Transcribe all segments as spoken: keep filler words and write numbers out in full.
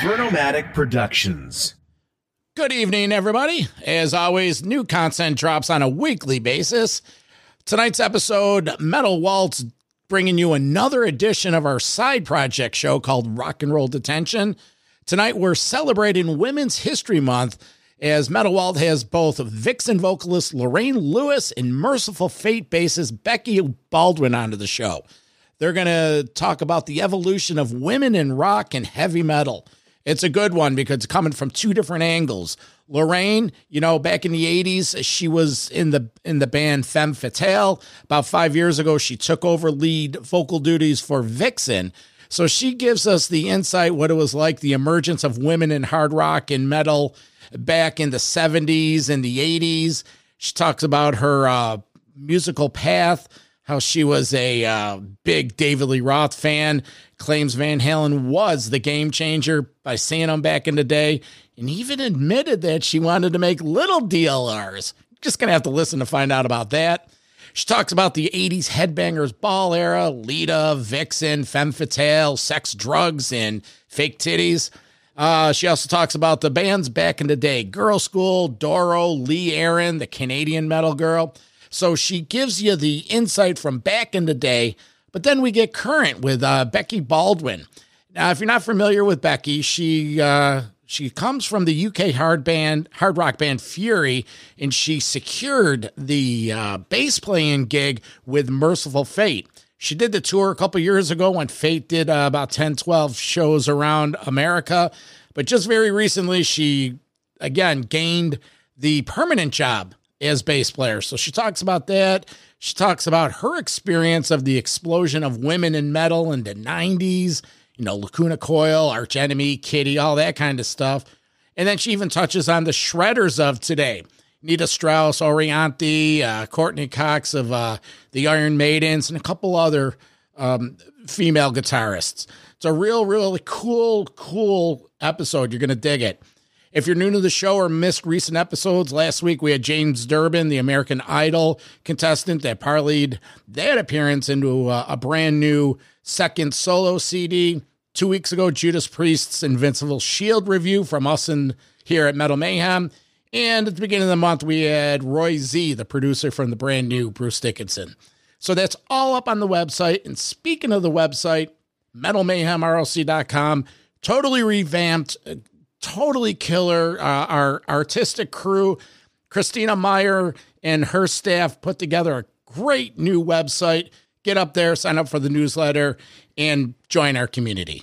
Vernomatic Productions. Good evening, everybody. As always, new content drops on a weekly basis. Tonight's episode, Metal Waltz, bringing you another edition of our side project show called Rock and Roll Detention. Tonight, we're celebrating Women's History Month as Metal Waltz has both Vixen vocalist Lorraine Lewis and Merciful Fate bassist Becky Baldwin onto the show. They're going to talk about the evolution of women in rock and heavy metal. It's a good one because it's coming from two different angles. Lorraine, you know, back in the eighties, she was in the in the band Femme Fatale. About five years ago, she took over lead vocal duties for Vixen. So she gives us the insight what it was like, the emergence of women in hard rock and metal back in the seventies and the eighties. She talks about her uh, musical path, how she was a uh, big David Lee Roth fan, claims Van Halen was the game changer by seeing him back in the day, and even admitted that she wanted to make little D L Rs. Just going to have to listen to find out about that. She talks about the eighties Headbangers Ball era, Lita, Vixen, Femme Fatale, sex, drugs, and fake titties. Uh, she also talks about the bands back in the day, Girl School, Doro, Lee Aaron, the Canadian metal girl. So she gives you the insight from back in the day, but then we get current with uh, Becky Baldwin. Now, if you're not familiar with Becky, she uh, she comes from the U K hard band, hard rock band Fury, and she secured the uh, bass playing gig with Merciful Fate. She did the tour a couple years ago when Fate did uh, about ten, twelve shows around America, but just very recently, she, again, gained the permanent job as bass player. So she talks about that. She talks about her experience of the explosion of women in metal in the nineties, you know, Lacuna Coil, Arch Enemy, Kitty, all that kind of stuff. And then she even touches on the shredders of today. Nita Strauss, Orianthi, uh, Courtney Cox of uh, the Iron Maidens, and a couple other um, female guitarists. It's a real, really cool, cool episode. You're going to dig it. If you're new to the show or missed recent episodes, last week we had James Durbin, the American Idol contestant that parlayed that appearance into a, a brand new second solo C D. Two weeks ago, Judas Priest's Invincible Shield review from us in, here at Metal Mayhem. And at the beginning of the month, we had Roy Z, the producer from the brand new Bruce Dickinson. So that's all up on the website. And speaking of the website, metal mayhem r o c dot com, totally revamped, totally killer. Uh, our artistic crew, Christina Meyer and her staff put together a great new website. Get up there, sign up for the newsletter, and join our community.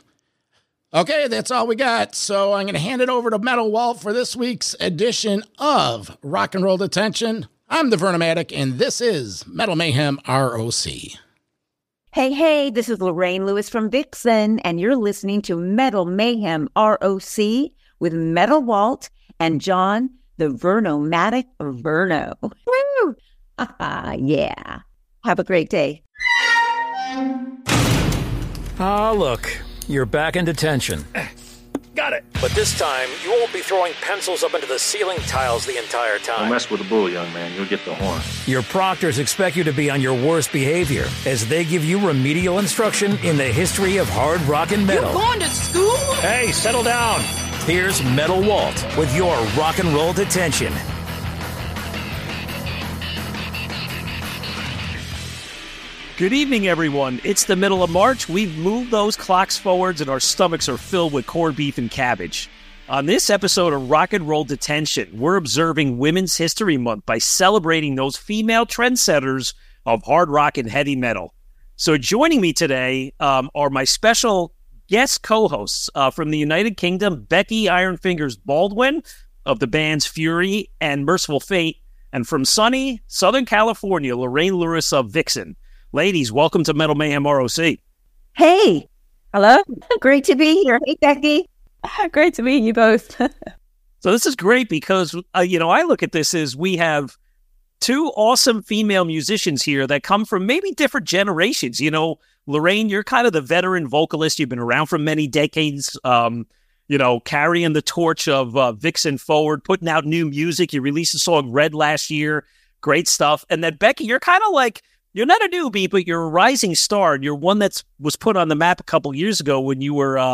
Okay, that's all we got. So I'm going to hand it over to Metal Walt for this week's edition of Rock and Roll Detention. I'm the Vernomatic, and this is Metal Mayhem R O C. Hey, hey, this is Lorraine Lewis from Vixen, and you're listening to Metal Mayhem R O C with Metal Walt and John, the Vernomatic Verno. Woo! Yeah. Have a great day. Ah, look. You're back in detention. Got it. But this time, you won't be throwing pencils up into the ceiling tiles the entire time. Don't mess with the bull, young man. You'll get the horn. Your proctors expect you to be on your worst behavior as they give you remedial instruction in the history of hard rock and metal. You going to school? Hey, settle down. Here's Metal Walt with your rock and roll detention. Good evening, everyone. It's the middle of March. We've moved those clocks forwards and our stomachs are filled with corned beef and cabbage. On this episode of Rock and Roll Detention, we're observing Women's History Month by celebrating those female trendsetters of hard rock and heavy metal. So joining me today um, are my special guest co-hosts uh, from the United Kingdom, Becky Iron Fingers Baldwin of the bands Fury and Merciful Fate, and from sunny Southern California, Lorraine Lewis of Vixen. Ladies, welcome to Metal Mayhem R O C. Hey. Hello. Great to be here. Hey, Becky. Great to meet you both. So this is great because, uh, you know, I look at this as we have two awesome female musicians here that come from maybe different generations. You know, Lorraine, you're kind of the veteran vocalist. You've been around for many decades, um, you know, carrying the torch of uh, Vixen forward, putting out new music. You released a song, Red, last year. Great stuff. And then, Becky, you're kind of like, you're not a newbie, but you're a rising star. And you're one that was put on the map a couple years ago when you were uh,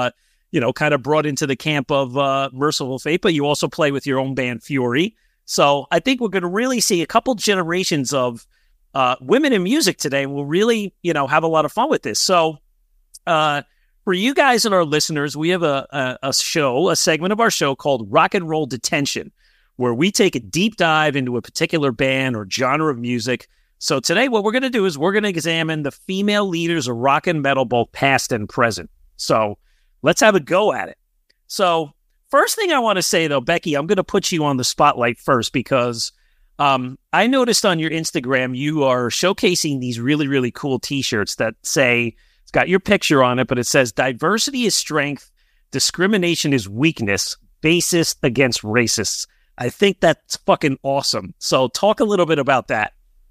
you know, kind of brought into the camp of uh, Merciful Fate, but you also play with your own band, Fury. So I think we're going to really see a couple generations of uh, women in music today. We'll really, you know, have a lot of fun with this. So uh, for you guys and our listeners, we have a, a, a show, a segment of our show called Rock and Roll Detention, where we take a deep dive into a particular band or genre of music. So today what we're going to do is we're going to examine the female leaders of rock and metal, both past and present. So let's have a go at it. So first thing I want to say, though, Becky, I'm going to put you on the spotlight first because um, I noticed on your Instagram you are showcasing these really, really cool T-shirts that say, it's got your picture on it, but it says, diversity is strength, discrimination is weakness, bassist against racists. I think that's fucking awesome. So talk a little bit about that.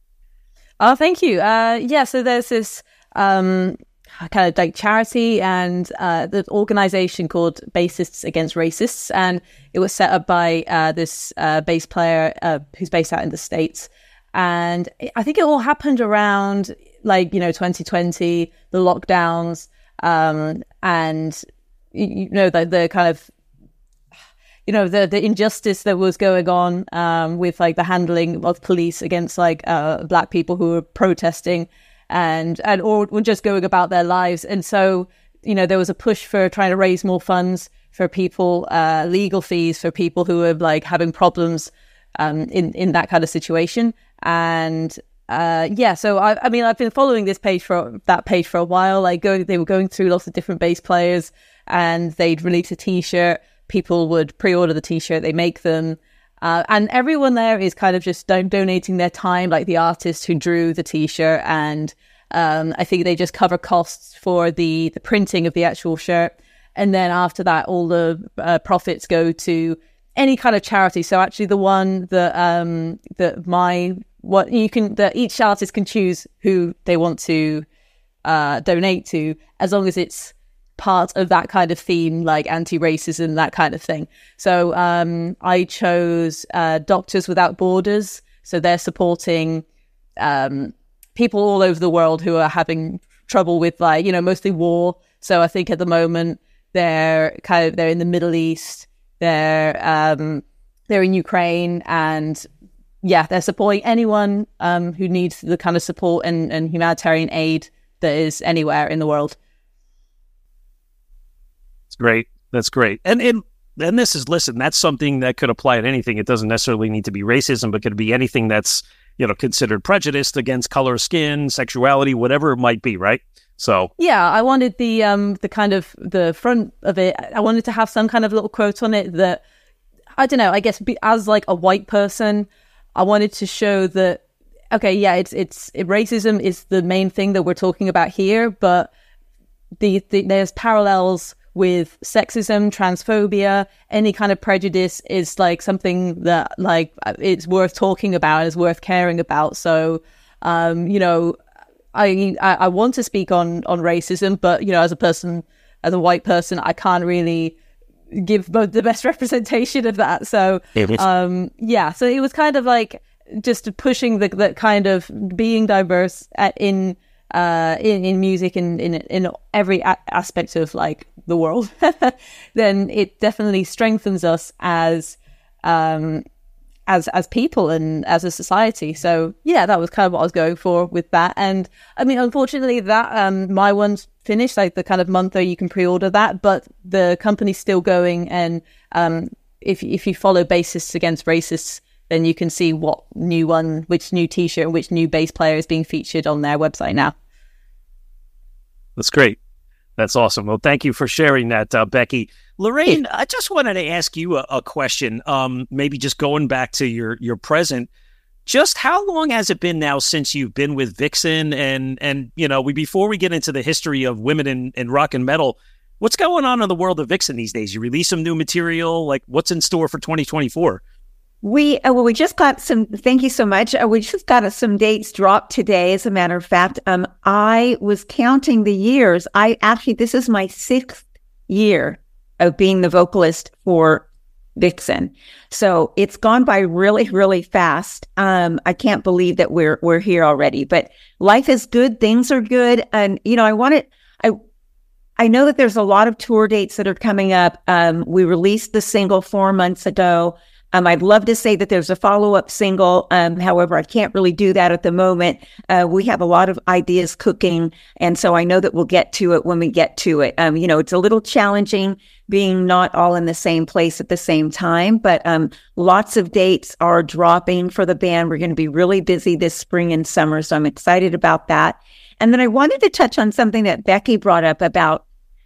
Oh, thank you. Uh, yeah, so there's this um, kind of like charity and uh, the organization called Bassists Against Racists, and it was set up by uh, this uh, bass player uh, who's based out in the States. And I think it all happened around like, you know, twenty twenty, the lockdowns, um, and, you know, the, the kind of, you know, the, the injustice that was going on um, with like the handling of police against like uh, black people who were protesting and, and or were just going about their lives. And so, you know, there was a push for trying to raise more funds for people, uh, legal fees for people who were like having problems um, in, in that kind of situation. And uh, yeah, so I, I mean, I've been following this page for that page for a while. Like going, they were going through lots of different bass players and they'd release a t-shirt. People would pre-order the t-shirt, they make them. Uh, and everyone there is kind of just don- donating their time, like the artist who drew the t-shirt. And um, I think they just cover costs for the, the printing of the actual shirt. And then after that, all the uh, profits go to any kind of charity. So actually the one that, um, that my, what you can, that each artist can choose who they want to uh, donate to, as long as it's part of that kind of theme, like anti-racism, that kind of thing. So um, I chose uh, Doctors Without Borders. So they're supporting um, people all over the world who are having trouble with, like, you know, mostly war. So I think at the moment they're kind of, they're in the Middle East, they're um, they're in Ukraine, and yeah, they're supporting anyone um, who needs the kind of support and, and humanitarian aid that is anywhere in the world. Great. That's great. And, and and this is, listen, that's something that could apply to anything. It doesn't necessarily need to be racism, but could be anything that's, you know, considered prejudiced against color of skin, sexuality, whatever it might be, right? So yeah, I wanted the um the kind of the front of it. I wanted to have some kind of little quote on it that, I don't know, I guess be, as like a white person, I wanted to show that, okay, yeah, it's it's it, racism is the main thing that we're talking about here, but the, the there's parallels with sexism, transphobia, any kind of prejudice is like something that like it's worth talking about, is worth caring about. So, um, you know, I, I I want to speak on on racism, but you know, as a person, as a white person, I can't really give both the best representation of that. So, um, yeah, so it was kind of like just pushing the that kind of being diverse at, in. Uh, in, in music and in, in every a- aspect of like the world, then it definitely strengthens us as um, as as people and as a society. So yeah, that was kind of what I was going for with that. And I mean, unfortunately, that um, my one's finished, like the kind of month where you can pre-order that, but the company's still going. And um, if if you follow Bassists Against Racists, then you can see what new one, which new t-shirt and which new bass player is being featured on their website now. That's great. That's awesome. Well, thank you for sharing that, uh, Becky. Lorraine, I just wanted to ask you a, a question, um, maybe just going back to your, your present. Just how long has it been now since you've been with Vixen? And, and you know, we before we get into the history of women in, in rock and metal, what's going on in the world of Vixen these days? You release some new material, like what's in store for twenty twenty-four? We uh, well, we just got some. Thank you so much. Uh, we just got uh, some dates dropped today. As a matter of fact, um, I was counting the years. I actually, this is my sixth year of being the vocalist for Vixen, so it's gone by really, really fast. Um, I can't believe that we're we're here already. But life is good. Things are good, and you know, I wanted I I know that there's a lot of tour dates that are coming up. Um, we released the single four months ago. Um, I'd love to say that there's a follow-up single. Um, however, I can't really do that at the moment. Uh, we have a lot of ideas cooking, and so I know that we'll get to it when we get to it. Um, you know, it's a little challenging being not all in the same place at the same time, but um, lots of dates are dropping for the band. We're going to be really busy this spring and summer, so I'm excited about that. And then I wanted to touch on something that Becky brought up about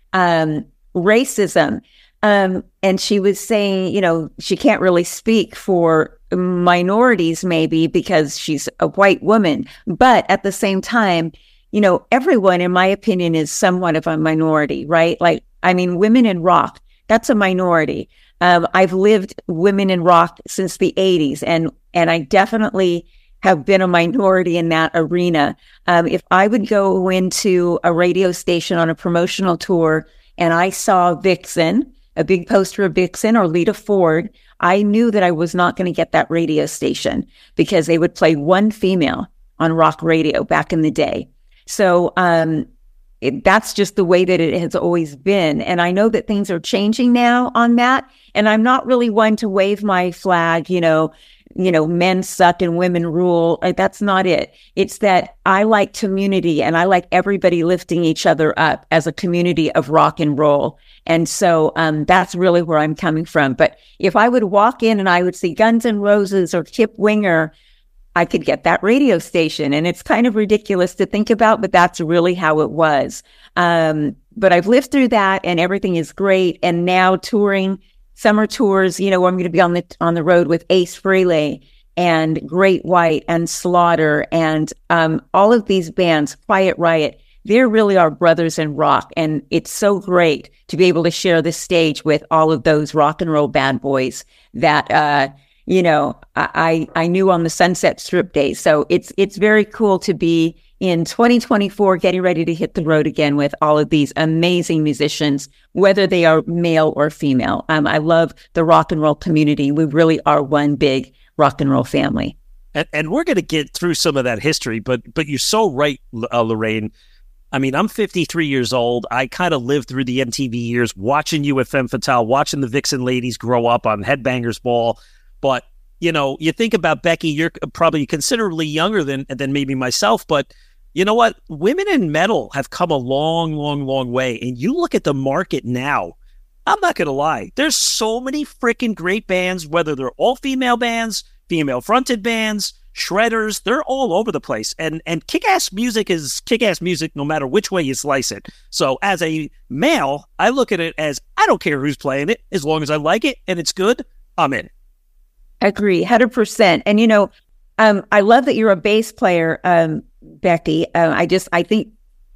um, racism. Um, and she was saying, you know, she can't really speak for minorities maybe because she's a white woman. But at the same time, you know, everyone, in my opinion, is somewhat of a minority, right? Like, I mean, women in rock, that's a minority. Um, I've lived women in rock since the eighties, and, and I definitely have been a minority in that arena. Um, if I would go into a radio station on a promotional tour and I saw Vixen, a big poster of Vixen or Lita Ford, I knew that I was not going to get that radio station because they would play one female on rock radio back in the day. So um, it, that's just the way that it has always been. And I know that things are changing now on that. And I'm not really one to wave my flag, you know, you know, men suck and women rule. That's not it. It's that I like community and I like everybody lifting each other up as a community of rock and roll. And so um, that's really where I'm coming from. But if I would walk in and I would see Guns N' Roses or Kip Winger, I could get that radio station. And it's kind of ridiculous to think about, but that's really how it was. Um, but I've lived through that and everything is great. And now touring summer tours, you know, I'm going to be on the on the road with Ace Frehley and Great White and Slaughter and um, all of these bands, Quiet Riot. They really are brothers in rock. And it's so great to be able to share the stage with all of those rock and roll bad boys that, uh, you know, I, I knew on the Sunset Strip days. So it's it's very cool to be in twenty twenty-four, getting ready to hit the road again with all of these amazing musicians, whether they are male or female. Um, I love the rock and roll community. We really are one big rock and roll family. And, and we're going to get through some of that history, but but you're so right, uh, Lorraine. I mean, I'm fifty-three years old. I kind of lived through the M T V years, watching you at Femme Fatale, watching the Vixen ladies grow up on Headbangers Ball. But, you know, you think about Becky, you're probably considerably younger than than maybe myself, but you know what? Women in metal have come a long, long, long way. And you look at the market now, I'm not going to lie. There's so many freaking great bands, whether they're all female bands, female fronted bands, shredders, they're all over the place. And and kick-ass music is kick-ass music no matter which way you slice it. So as a male, I look at it as I don't care who's playing it. As long as I like it and it's good, I'm in. Agree, one hundred percent. And, you know, um, I love that you're a bass player, um, Becky. Uh, I just, I think,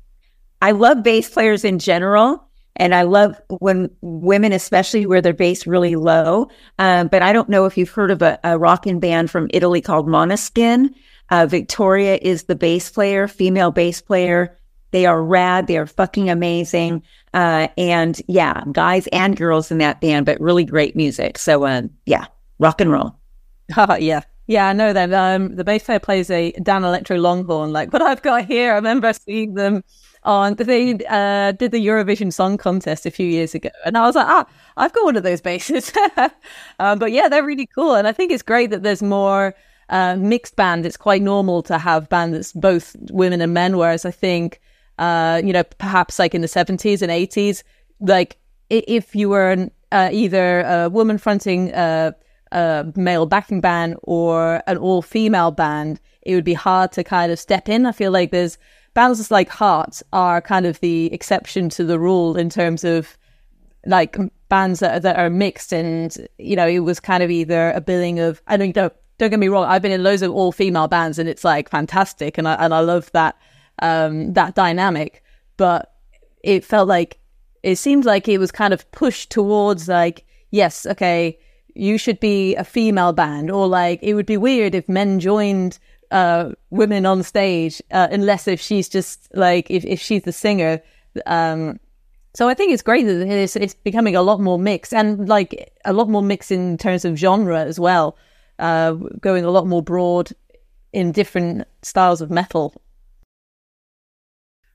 I love bass players in general. And I love when women, especially, wear their bass really low. Um, but I don't know if you've heard of a, a rockin' band from Italy called Måneskin. Uh, Victoria is the bass player, female bass player. They are rad. They are fucking amazing. Uh, and yeah, guys and girls in that band, but really great music. So uh, yeah, rock and roll. Oh, yeah. Yeah, I know them. Um, the bass player plays a Dan Electro Longhorn, like what I've got here. I remember seeing them on, they uh, did the Eurovision Song Contest a few years ago. And I was like, ah, I've got one of those basses. um, but yeah, they're really cool. And I think it's great that there's more uh, mixed bands. It's quite normal to have bands that's both women and men, whereas I think, uh, you know, perhaps like in the seventies and eighties, like if you were an, uh, either a woman fronting uh, a male backing band or an all-female band, it would be hard to kind of step in. I feel like there's bands like Heart are kind of the exception to the rule in terms of like bands that, that are mixed. And, you know, it was kind of either a billing of, I don't know, don't get me wrong, I've been in loads of all-female bands and it's like fantastic. And I, and I love that, um, that dynamic. But it felt like, it seemed like it was kind of pushed towards like, yes, okay, you should be a female band, or like it would be weird if men joined uh, women on stage, uh, unless if she's just like if, if she's the singer. Um, so I think it's great that it's, it's becoming a lot more mixed, and like a lot more mixed in terms of genre as well, uh, going a lot more broad in different styles of metal.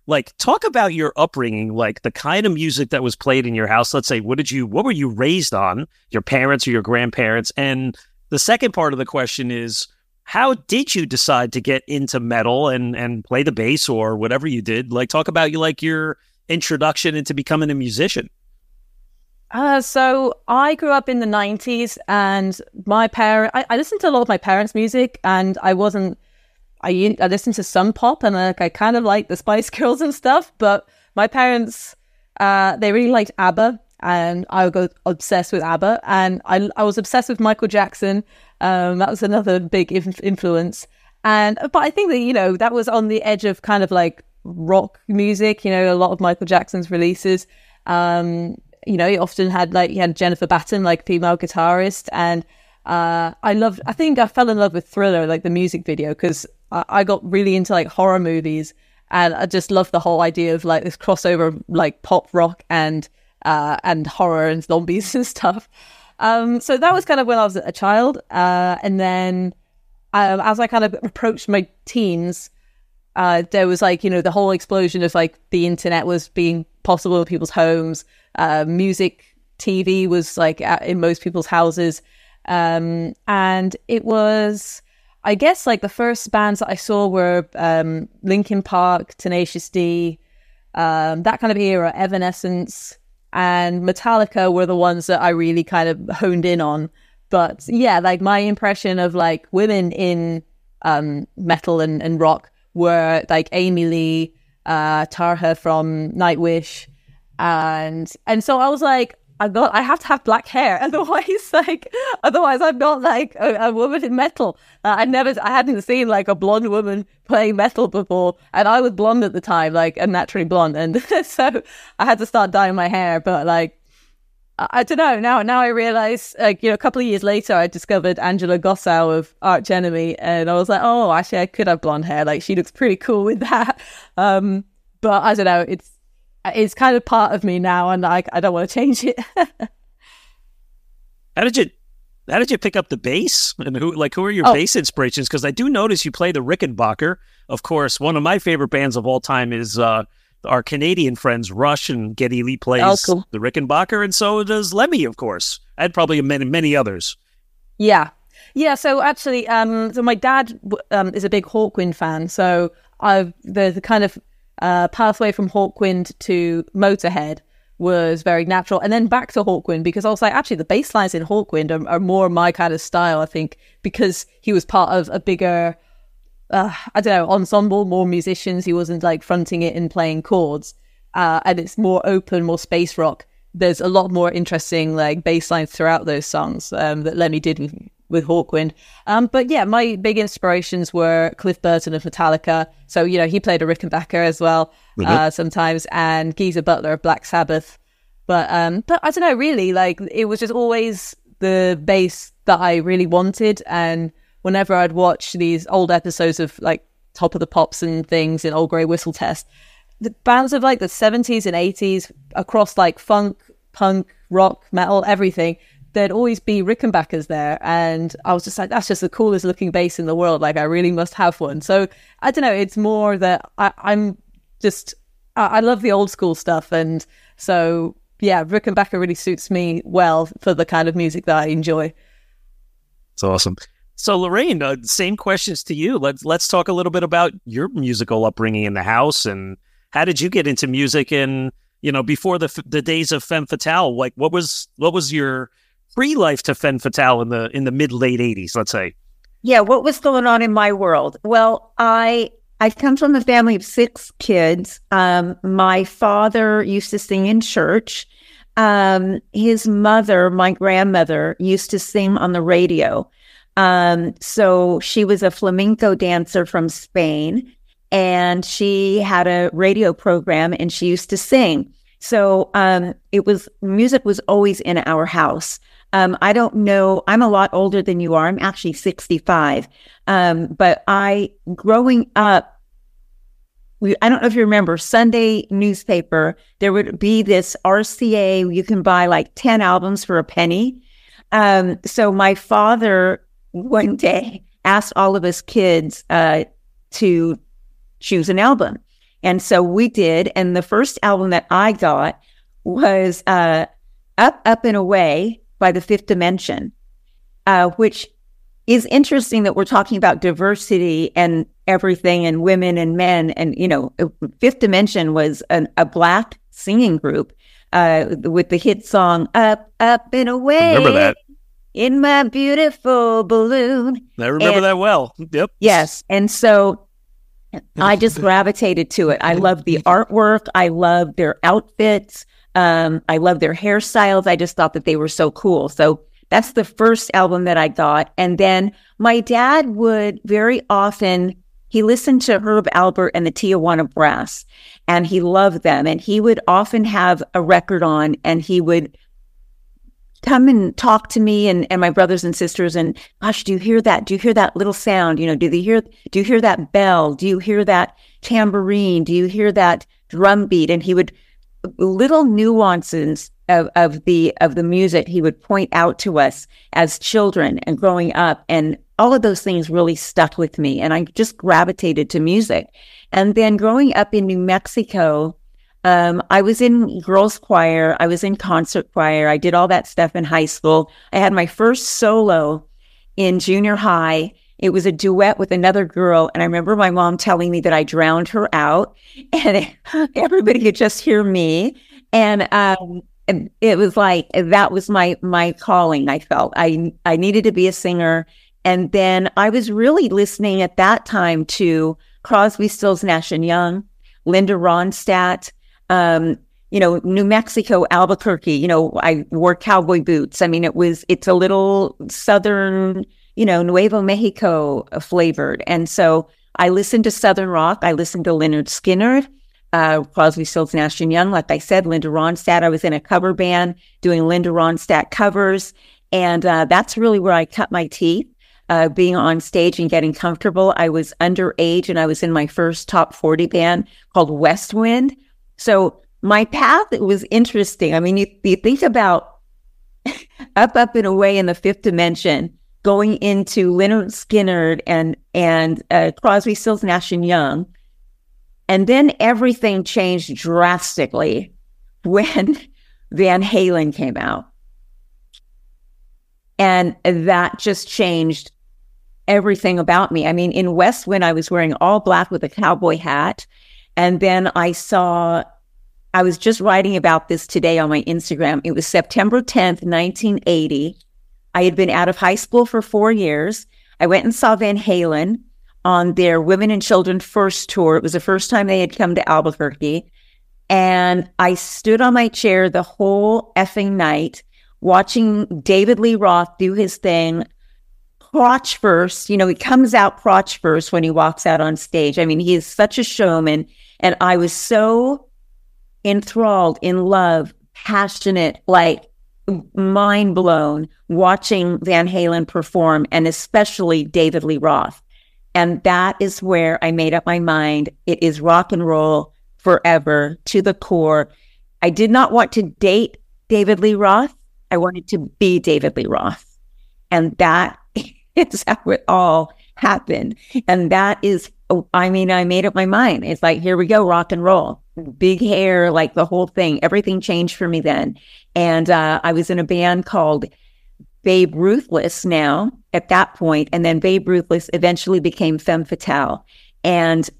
Like, talk about your upbringing, like the kind of music that was played in your house. Let's say, what did you, what were you raised on? Your parents or your grandparents? And the second part of the question is, how did you decide to get into metal and, and play the bass or whatever you did? Like, talk about you like your introduction into becoming a musician. Uh, so I grew up in the nineties, and my parent, I, I listened to a lot of my parents' music, and I wasn't, I, I listened to some pop, and I, I kind of liked the Spice Girls and stuff, but my parents, uh, they really liked ABBA, and I got obsessed with ABBA, and I, I was obsessed with Michael Jackson. Um, that was another big inf- influence. And, but I think that, you know, that was on the edge of kind of like rock music, you know, a lot of Michael Jackson's releases. Um, you know, he often had like, he had Jennifer Batten, like female guitarist. And uh, I loved, I think I fell in love with Thriller, like the music video, because I, I got really into like horror movies. And I just loved the whole idea of like this crossover of like pop rock and uh, and horror and zombies and stuff. Um, so that was kind of when I was a child. Uh, and then um, as I kind of approached my teens, uh, there was like, you know, the whole explosion of like the internet was being possible in people's homes. Uh, music, T V was like at, in most people's houses. Um, and it was, I guess, like the first bands that I saw were um, Linkin Park, Tenacious D, um, that kind of era, Evanescence, and Metallica were the ones that I really kind of honed in on. But yeah, like my impression of like women in um, metal and, and rock were like Amy Lee, uh, Tarha from Nightwish. And and so I was like, I got, I have to have black hair, otherwise, like, otherwise I'm not like a, a woman in metal. Uh, I never, I hadn't seen like a blonde woman playing metal before, and I was blonde at the time, like unnaturally blonde, and so I had to start dyeing my hair. But like, I, I don't know. Now, now I realize, like, you know, a couple of years later, I discovered Angela Gossow of Arch Enemy, and I was like, oh, actually, I could have blonde hair. Like, she looks pretty cool with that. Um, but I don't know. It's It's kind of part of me now, and I I don't want to change it. How did you How did you pick up the bass? And who like who are your oh. bass inspirations? Because I do notice you play the Rickenbacker. Of course, one of my favorite bands of all time is uh, our Canadian friends Rush, and Geddy Lee plays oh, cool. the Rickenbacker, and so does Lemmy, of course. And probably many many others. Yeah, yeah. So actually, um, so my dad um is a big Hawkwind fan. So I've the the kind of Uh, pathway from Hawkwind to Motorhead was very natural, and then back to Hawkwind, because I was like, actually, the bass lines in Hawkwind are, are more my kind of style, I think, because he was part of a bigger, uh, I don't know, ensemble, more musicians. He wasn't like fronting it and playing chords, uh, and it's more open, more space rock. There's a lot more interesting like bass lines throughout those songs um, that Lemmy did with, with Hawkwind. Um, but yeah, my big inspirations were Cliff Burton of Metallica. So, you know, he played a Rickenbacker as well mm-hmm. uh, sometimes, and Geezer Butler of Black Sabbath. But um, but I don't know, really, like it was just always the bass that I really wanted. And whenever I'd watch these old episodes of like Top of the Pops and things in Old Grey Whistle Test, the bands of like the seventies and eighties across like funk, punk, rock, metal, everything, there'd always be Rickenbackers there. And I was just like, that's just the coolest looking bass in the world. Like, I really must have one. So I don't know. It's more that I, I'm just, I, I love the old school stuff. And so, yeah, Rickenbacker really suits me well for the kind of music that I enjoy. It's awesome. So Lorraine, uh, same questions to you. Let's, let's talk a little bit about your musical upbringing in the house, and how did you get into music? And, you know, before the the days of Femme Fatale, like what was, what was your pre-life to Femme Fatale in the in the mid late eighties, let's say? Yeah, what was going on in my world? Well, I I come from a family of six kids. Um, my father used to sing in church. Um, his mother, my grandmother, used to sing on the radio. Um, so she was a flamenco dancer from Spain, and she had a radio program, and she used to sing. So um, it was music was always in our house. Um, I don't know. I'm a lot older than you are. I'm actually sixty-five. Um, but I, growing up, we, I don't know if you remember, Sunday newspaper, there would be this R C A. You can buy like ten albums for a penny. Um, so my father one day asked all of us kids uh, to choose an album. And so we did. And the first album that I got was uh, Up, Up and Away by The Fifth Dimension, uh, which is interesting that we're talking about diversity and everything and women and men. And, you know, Fifth Dimension was an, a Black singing group uh, with the hit song Up, Up and Away. Remember that. In my beautiful balloon. I remember and, that well. Yep. Yes. And so I just gravitated to it. I love the artwork. I love their outfits. Um, I love their hairstyles. I just thought that they were so cool. So that's the first album that I got. And then my dad would very often, he listened to Herb Alpert and the Tijuana Brass, and he loved them. And he would often have a record on, and he would come and talk to me and, and my brothers and sisters, and gosh, do you hear that? Do you hear that little sound? You know, do they hear, do you hear that bell? Do you hear that tambourine? Do you hear that drum beat? And he would, little nuances of, of the, of the music, he would point out to us as children and growing up. And all of those things really stuck with me. And I just gravitated to music. And then growing up in New Mexico, Um, I was in girls choir. I was in concert choir. I did all that stuff in high school. I had my first solo in junior high. It was a duet with another girl. And I remember my mom telling me that I drowned her out, and it, everybody could just hear me. And, um, and it was like, that was my, my calling. I felt I, I needed to be a singer. And then I was really listening at that time to Crosby, Stills, Nash and Young, Linda Ronstadt. Um, you know, New Mexico, Albuquerque, you know, I wore cowboy boots. I mean, it was, it's a little Southern, you know, Nuevo Mexico flavored. And so I listened to Southern rock. I listened to Lynyrd Skynyrd, uh, Crosby, Stills, Nash and Young. Like I said, Linda Ronstadt. I was in a cover band doing Linda Ronstadt covers. And, uh, that's really where I cut my teeth, uh, being on stage and getting comfortable. I was underage, and I was in my first top forty band called West Wind. So my path, it was interesting. I mean, you, you think about Up, Up and Away in the Fifth Dimension, going into Lynyrd Skynyrd and and uh, Crosby, Stills, Nash and Young, and then everything changed drastically when Van Halen came out, and that just changed everything about me. I mean, in West Wind, I was wearing all black with a cowboy hat. And then I saw, I was just writing about this today on my Instagram. It was September tenth, nineteen eighty. I had been out of high school for four years. I went and saw Van Halen on their Women and Children First tour. It was the first time they had come to Albuquerque. And I stood on my chair the whole effing night watching David Lee Roth do his thing, crotch first. You know, he comes out crotch first when he walks out on stage. I mean, he is such a showman. And I was so enthralled, in love, passionate, like mind blown watching Van Halen perform, and especially David Lee Roth. And that is where I made up my mind. It is rock and roll forever, to the core. I did not want to date David Lee Roth. I wanted to be David Lee Roth. And that is how it all happened. And that is, I mean, I made up my mind. It's like, here we go, rock and roll. Big hair, like the whole thing. Everything changed for me then. And uh, I was in a band called Babe Ruthless now at that point. And then Babe Ruthless eventually became Femme Fatale. And,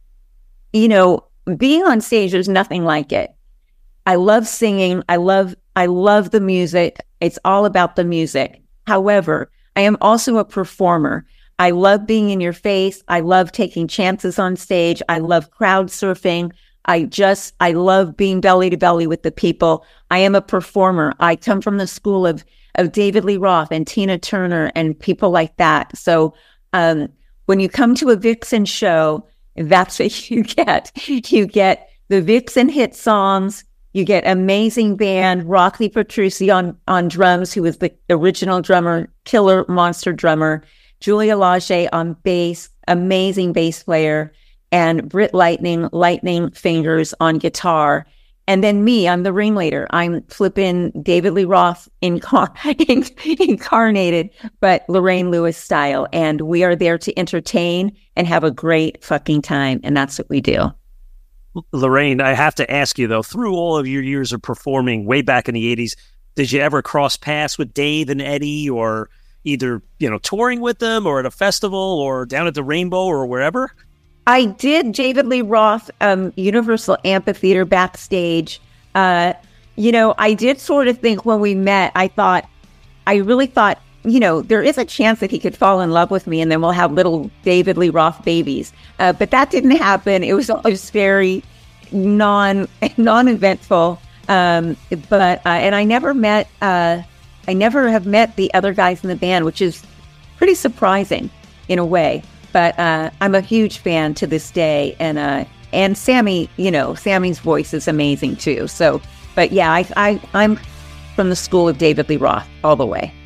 you know, being on stage, there's nothing like it. I love singing. I love, I love the music. It's all about the music. However, I am also a performer. I love being in your face. I love taking chances on stage. I love crowd surfing. I just, I love being belly to belly with the people. I am a performer. I come from the school of, of David Lee Roth and Tina Turner and people like that. So um, when you come to a Vixen show, that's what you get. You get the Vixen hit songs. You get amazing band, Rocky Petrucci on, on drums, who was the original drummer, killer monster drummer, Julia Lage on bass, amazing bass player, and Britt Lightning, Lightning Fingers on guitar. And then me, I'm the ringleader. I'm flipping David Lee Roth incar- incarnated, but Lorraine Lewis style. And we are there to entertain and have a great fucking time. And that's what we do. Lorraine, I have to ask you, though, through all of your years of performing way back in the eighties, did you ever cross paths with Dave and Eddie, or either, you know, touring with them or at a festival or down at the Rainbow or wherever? I did David Lee Roth, um, Universal Amphitheater backstage. Uh, you know, I did sort of think when we met, I thought, I really thought, you know, there is a chance that he could fall in love with me and then we'll have little David Lee Roth babies. Uh, but that didn't happen. It was, it was very non, non-eventful. Um, but, uh, and I never met, uh, I never have met the other guys in the band, which is pretty surprising in a way. But uh, I'm a huge fan to this day. And uh, and Sammy, you know, Sammy's voice is amazing too. So, but yeah, I, I, I'm from the school of David Lee Roth all the way.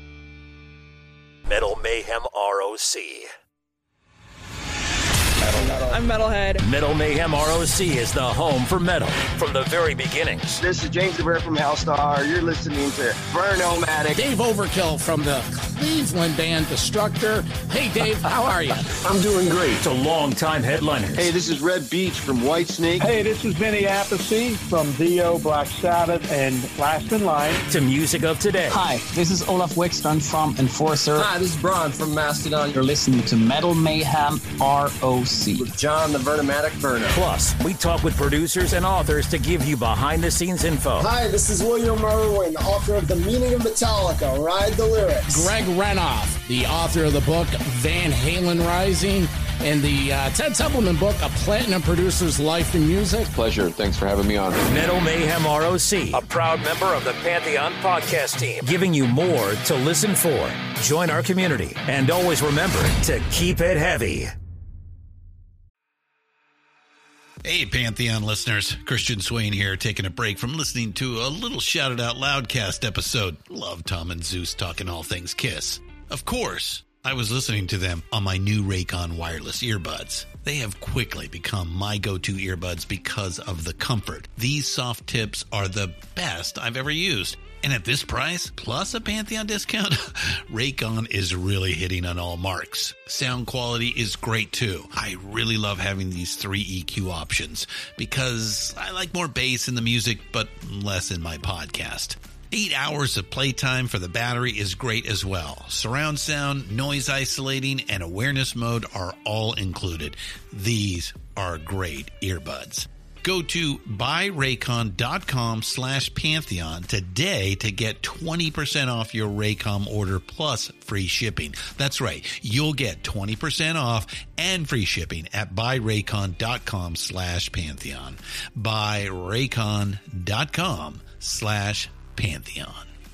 Metal Mayhem R O C. I'm Metalhead. Metal Mayhem R O C is the home for metal from the very beginnings. This is James DeBrett from Hellstar. You're listening to Vernomatic. Dave Overkill from the Cleveland band Destructor. Hey, Dave, how are you? I'm doing great. To longtime headliners. Hey, this is Red Beach from Whitesnake. Hey, this is Vinny Appice from Dio, Black Sabbath, and Last in Line. To music of today. Hi, this is Olaf Wickstrand from Enforcer. Hi, this is Brian from Mastodon. You're listening to Metal Mayhem R O C. With John the Vernomatic Verno. Plus, we talk with producers and authors to give you behind-the-scenes info. Hi, this is William Merwin, author of The Meaning of Metallica, Ride the Lyrics. Greg Renoff, the author of the book Van Halen Rising, and the uh, Ted Templeman book, A Platinum Producer's Life in Music. Pleasure. Thanks for having me on. Metal Mayhem R O C, a proud member of the Pantheon podcast team, giving you more to listen for. Join our community, and always remember to keep it heavy. Hey, Pantheon listeners. Christian Swain here, taking a break from listening to a little Shouted Out Loudcast episode. Love Tom and Zeus talking all things Kiss. Of course, I was listening to them on my new Raycon wireless earbuds. They have quickly become my go-to earbuds because of the comfort. These soft tips are the best I've ever used. And at this price, plus a Pantheon discount, Raycon is really hitting on all marks. Sound quality is great too. I really love having these three E Q options because I like more bass in the music, but less in my podcast. Eight hours of playtime for the battery is great as well. Surround sound, noise isolating, and awareness mode are all included. These are great earbuds. Go to buyraycon.com slash Pantheon today to get twenty percent off your Raycom order plus free shipping. That's right. You'll get twenty percent off and free shipping at buyraycon.com slash Pantheon. Buyraycon.com slash Pantheon.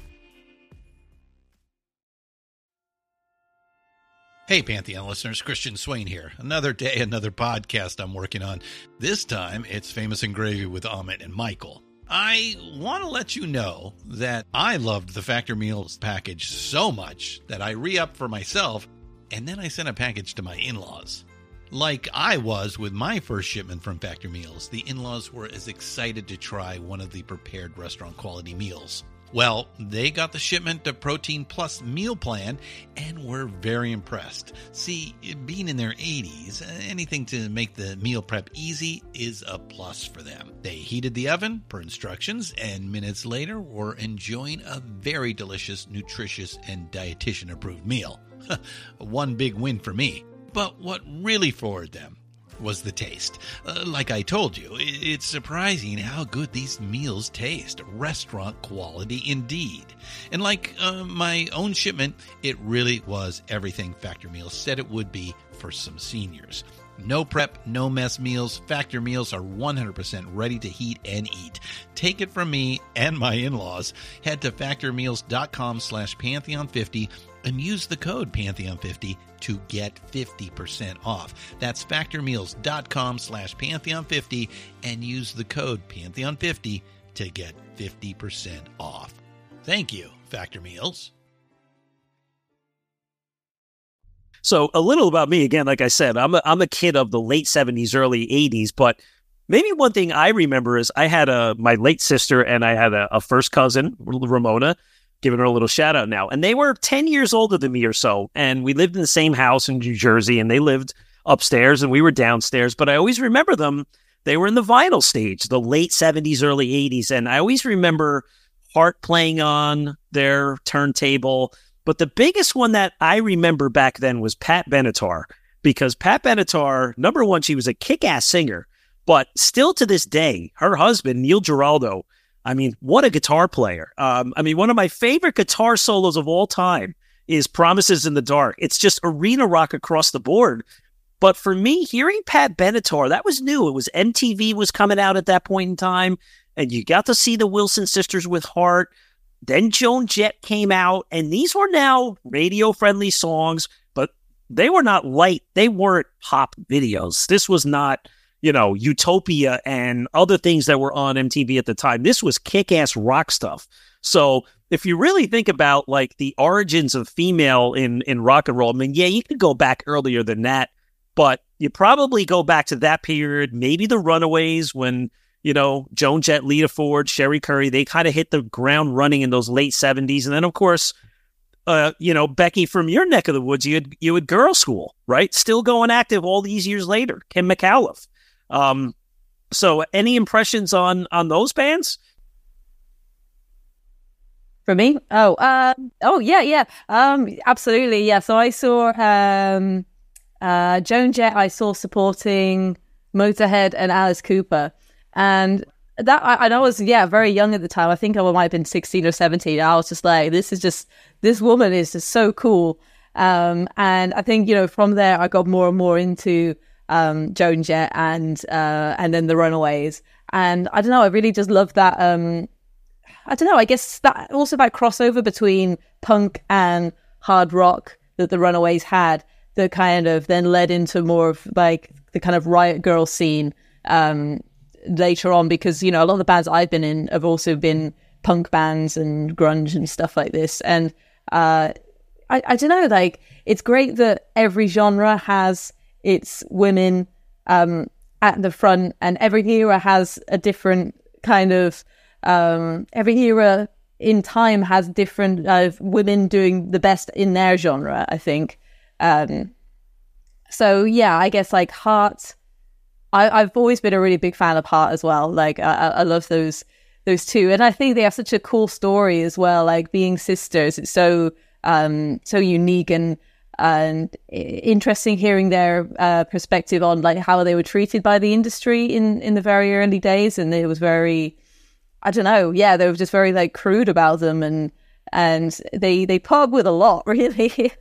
Hey, Pantheon listeners, Christian Swain here. Another day, another podcast I'm working on. This time, it's Famous and Gravy with Amit and Michael. I want to let you know that I loved the Factor Meals package so much that I re-upped for myself, and then I sent a package to my in-laws. Like I was with my first shipment from Factor Meals, the in-laws were as excited to try one of the prepared restaurant quality meals. Well, they got the shipment to Protein Plus meal plan and were very impressed. See, being in their eighties, anything to make the meal prep easy is a plus for them. They heated the oven per instructions and minutes later were enjoying a very delicious, nutritious, and dietitian-approved meal. One big win for me. But what really floored them was the taste. Uh, like I told you, it's surprising how good these meals taste. Restaurant quality indeed. And like uh, my own shipment, it really was everything Factor Meals said it would be for some seniors. No prep, no mess meals. Factor Meals are one hundred percent ready to heat and eat. Take it from me and my in-laws. Head to factormeals.com slash Pantheon fifty and use the code Pantheon fifty to get fifty percent off. That's factormeals.com slash Pantheon fifty and use the code Pantheon fifty to get fifty percent off. Thank you, Factor Meals. So a little about me, again, like I said, I'm a, I'm a kid of the late seventies, early eighties, but maybe one thing I remember is I had a my late sister and I had a, a first cousin, Ramona, giving her a little shout out now. And they were ten years older than me or so. And we lived in the same house in New Jersey and they lived upstairs and we were downstairs. But I always remember them they were in the vinyl stage, the late seventies, early eighties. And I always remember Heart playing on their turntable. But the biggest one that I remember back then was Pat Benatar, because Pat Benatar, number one, she was a kick-ass singer, but still to this day, her husband, Neil Giraldo, I mean, what a guitar player. Um, I mean, one of my favorite guitar solos of all time is Promises in the Dark. It's just arena rock across the board. But for me, hearing Pat Benatar, that was new. It was M T V was coming out at that point in time, and you got to see the Wilson sisters with Heart. Then Joan Jett came out, and these were now radio-friendly songs, but they were not light. They weren't pop videos. This was not, you know, Utopia and other things that were on M T V at the time. This was kick-ass rock stuff. So if you really think about, like, the origins of female in, in rock and roll, I mean, yeah, you could go back earlier than that, but you probably go back to that period, maybe the Runaways when, you know, Joan Jett, Lita Ford, Sherry Curry, they kind of hit the ground running in those late seventies. And then, of course, uh, you know, Becky, from your neck of the woods, you had, you had Girl School, right? Still going active all these years later, Kim McAuliffe. Um, so any impressions on, on those bands? For me? Oh, uh, oh yeah, yeah. Um, absolutely. Yeah. So I saw, um, Uh, Joan Jett, I saw supporting Motorhead and Alice Cooper. And that, I, and I was, yeah, very young at the time. I think I might have been sixteen or seventeen. I was just like, this is just, this woman is just so cool. Um, and I think, you know, from there, I got more and more into um, Joan Jett and, uh, and then the Runaways. And I don't know, I really just loved that. Um, I don't know, I guess that also that crossover between punk and hard rock that the Runaways had, that kind of then led into more of like the kind of Riot Girl scene um, later on, because, you know, a lot of the bands I've been in have also been punk bands and grunge and stuff like this. And uh, I, I don't know, like, it's great that every genre has its women um, at the front, and every era has a different kind of, um, every era in time has different uh, women doing the best in their genre, I think. Um, so yeah, I guess like Heart, I, I've always been a really big fan of Heart as well. Like I, I love those, those two. And I think they have such a cool story as well, like being sisters. It's so, um, so unique and, and interesting hearing their, uh, perspective on like how they were treated by the industry in, in the very early days. And it was very, I don't know. Yeah. They were just very like crude about them, and, and they, they put up with a lot, really.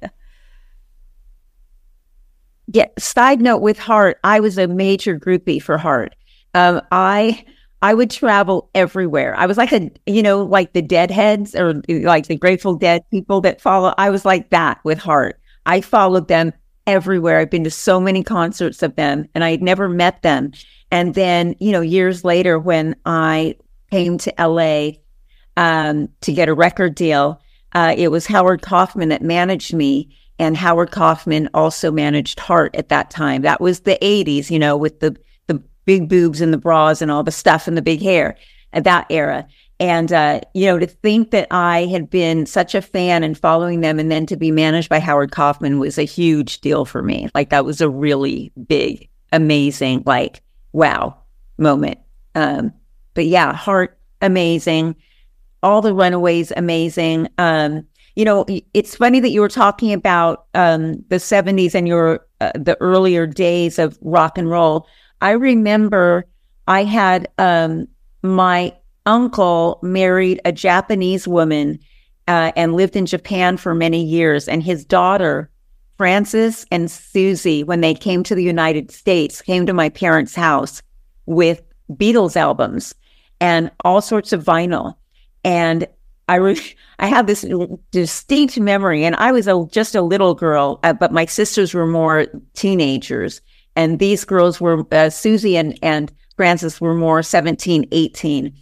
Yeah. Side note with Heart, I was a major groupie for Heart. Um, I I would travel everywhere. I was like a, you know, like the Deadheads or like the Grateful Dead people that follow. I was like that with Heart. I followed them everywhere. I've been to so many concerts of them, and I had never met them. And then, you know, years later, when I came to L A um, to get a record deal, uh, it was Howard Kaufman that managed me. And Howard Kaufman also managed Heart at that time. That was the eighties, you know, with the, the big boobs and the bras and all the stuff and the big hair at that era. And, uh, you know, to think that I had been such a fan and following them, and then to be managed by Howard Kaufman was a huge deal for me. Like, that was a really big, amazing, like, wow moment. Um, but yeah, Heart, amazing. All the Runaways, amazing. Um, You know, it's funny that you were talking about um, the seventies and your uh, the earlier days of rock and roll. I remember I had um, my uncle married a Japanese woman uh, and lived in Japan for many years. And his daughter, Frances and Susie, when they came to the United States, came to my parents' house with Beatles albums and all sorts of vinyl. And I re- I have this distinct memory, and I was a, just a little girl, uh, but my sisters were more teenagers, and these girls were, uh, Susie and, and Frances were more seventeen, eighteen,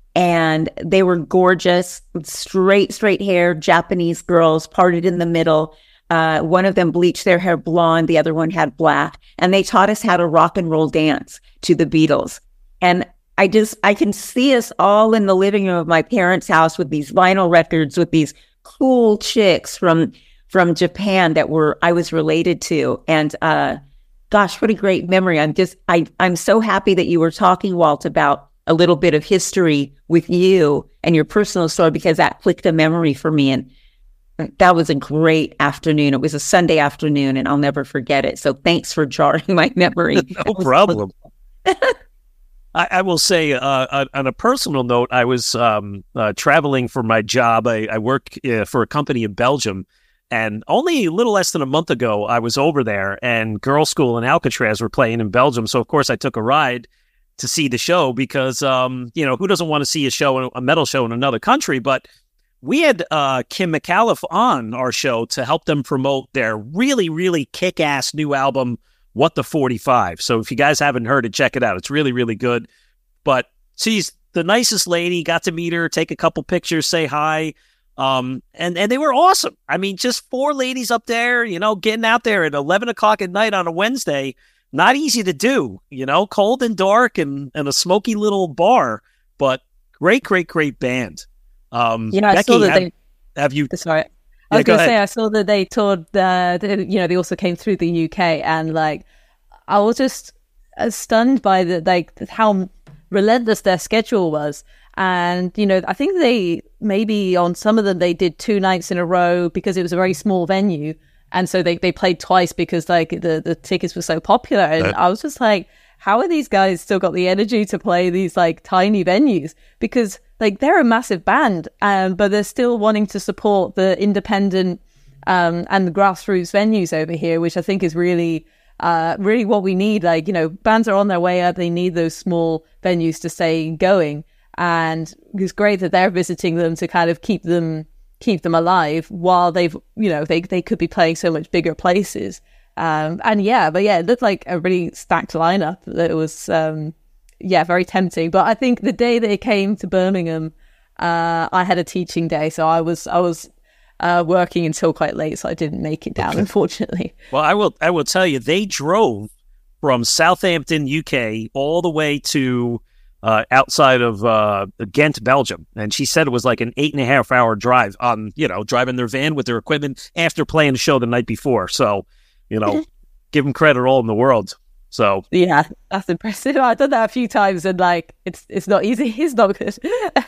and they were gorgeous, straight, straight hair, Japanese girls, parted in the middle. Uh, one of them bleached their hair blonde, the other one had black, and they taught us how to rock and roll dance to the Beatles. And I just, I can see us all in the living room of my parents' house with these vinyl records with these cool chicks from, from Japan that were, I was related to. And, uh, Gosh, what a great memory. I'm just, I, I'm so happy that you were talking, Walt, about a little bit of history with you and your personal story, because that clicked a memory for me. And that was a great afternoon. It was a Sunday afternoon, and I'll never forget it. So thanks for jarring my memory. No problem. I, I will say, uh, on a personal note, I was um, uh, traveling for my job. I, I work uh, for a company in Belgium, and only a little less than a month ago, I was over there, and Girls' School and Alcatraz were playing in Belgium. So, of course, I took a ride to see the show because, um, you know, who doesn't want to see a show, a metal show in another country? But we had uh, Kim McAuliffe on our show to help them promote their really, really kick-ass new album, What the forty-five. So if you guys haven't heard it, check it out. It's really, really good. But she's the nicest lady. Got to meet her, take a couple pictures, say hi. Um, and, and they were awesome. I mean, just four ladies up there, you know, getting out there at eleven o'clock at night on a Wednesday. Not easy to do, you know, cold and dark and, and a smoky little bar, but great, great, great band. Um, you know, Becky, I saw that have, they, have you, sorry, I yeah, was go going to say, ahead. I saw that they toured, uh, they, you know, they also came through the U K, and like, I was just uh, stunned by the, like, how relentless their schedule was. And, you know, I think they, maybe on some of them, they did two nights in a row because it was a very small venue. And so they, they played twice because like the, the tickets were so popular. And Right. I was just like, how are these guys still got the energy to play these like tiny venues? Because like they're a massive band, um, but they're still wanting to support the independent um, and the grassroots venues over here, which I think is really, uh, really what we need. Like, you know, bands are on their way up. They need those small venues to stay going. And it's great that they're visiting them to kind of keep them keep them alive while they've, you know, they they could be playing so much bigger places. Um, and yeah, but yeah, it looked like a really stacked lineup. That was, um, yeah, very tempting. But I think the day they came to Birmingham, uh, I had a teaching day, so I was I was uh, working until quite late, so I didn't make it down, unfortunately. Well, I will I will tell you, they drove from Southampton, U K, all the way to uh, outside of uh, Ghent, Belgium, and she said it was like an eight and a half hour drive on, you know, driving their van with their equipment after playing the show the night before. So, you know, give them credit all in the world. So yeah, that's impressive. I've done that a few times, and like it's it's not easy. It's not good.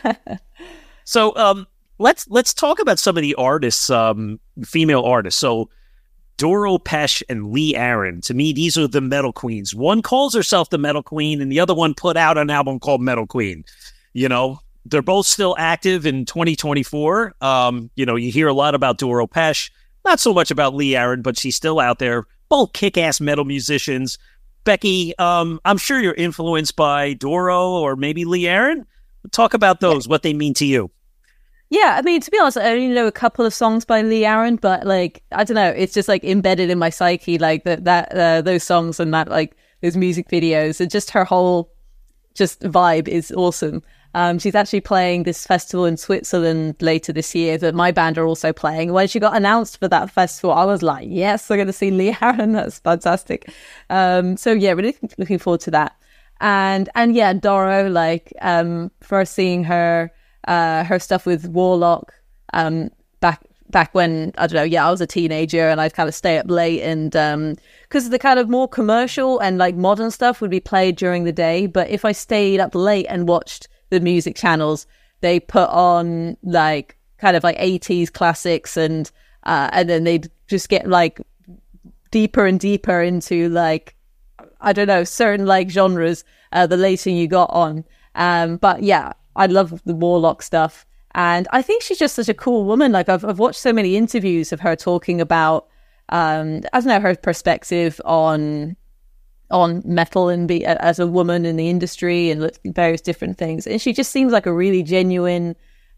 So um, let's let's talk about some of the artists, um, female artists. So Doro Pesch and Lee Aaron. To me, these are the metal queens. One calls herself the metal queen, and the other one put out an album called Metal Queen. You know, they're both still active in twenty twenty-four. Um, you know, you hear a lot about Doro Pesch, not so much about Lee Aaron, but she's still out there. Both kick-ass metal musicians. Becky, um, I'm sure you're influenced by Doro or maybe Lee Aaron. Talk about those, what they mean to you. Yeah, I mean, to be honest, I only know a couple of songs by Lee Aaron, but like, I don't know, it's just like embedded in my psyche, like that, that uh, those songs and that, like those music videos, and just her whole just vibe is awesome. Um, she's actually playing this festival in Switzerland later this year that my band are also playing. When she got announced for that festival, I was like, yes, we're going to see Lee Aaron. That's fantastic. Um, so yeah, really looking forward to that. And, and yeah, Doro, like, um, first seeing her, uh, her stuff with Warlock, um, back, back when, I don't know, yeah, I was a teenager and I'd kind of stay up late and, um, cause the kind of more commercial and like modern stuff would be played during the day. But if I stayed up late and watched the music channels, they put on like kind of like eighties classics, and uh and then they'd just get like deeper and deeper into like, I don't know, certain like genres uh the later you got on. Um but yeah, I love the Warlock stuff, and I think she's just such a cool woman. Like I've I've watched so many interviews of her talking about um I don't know, her perspective on on metal and be as a woman in the industry and various different things. And she just seems like a really genuine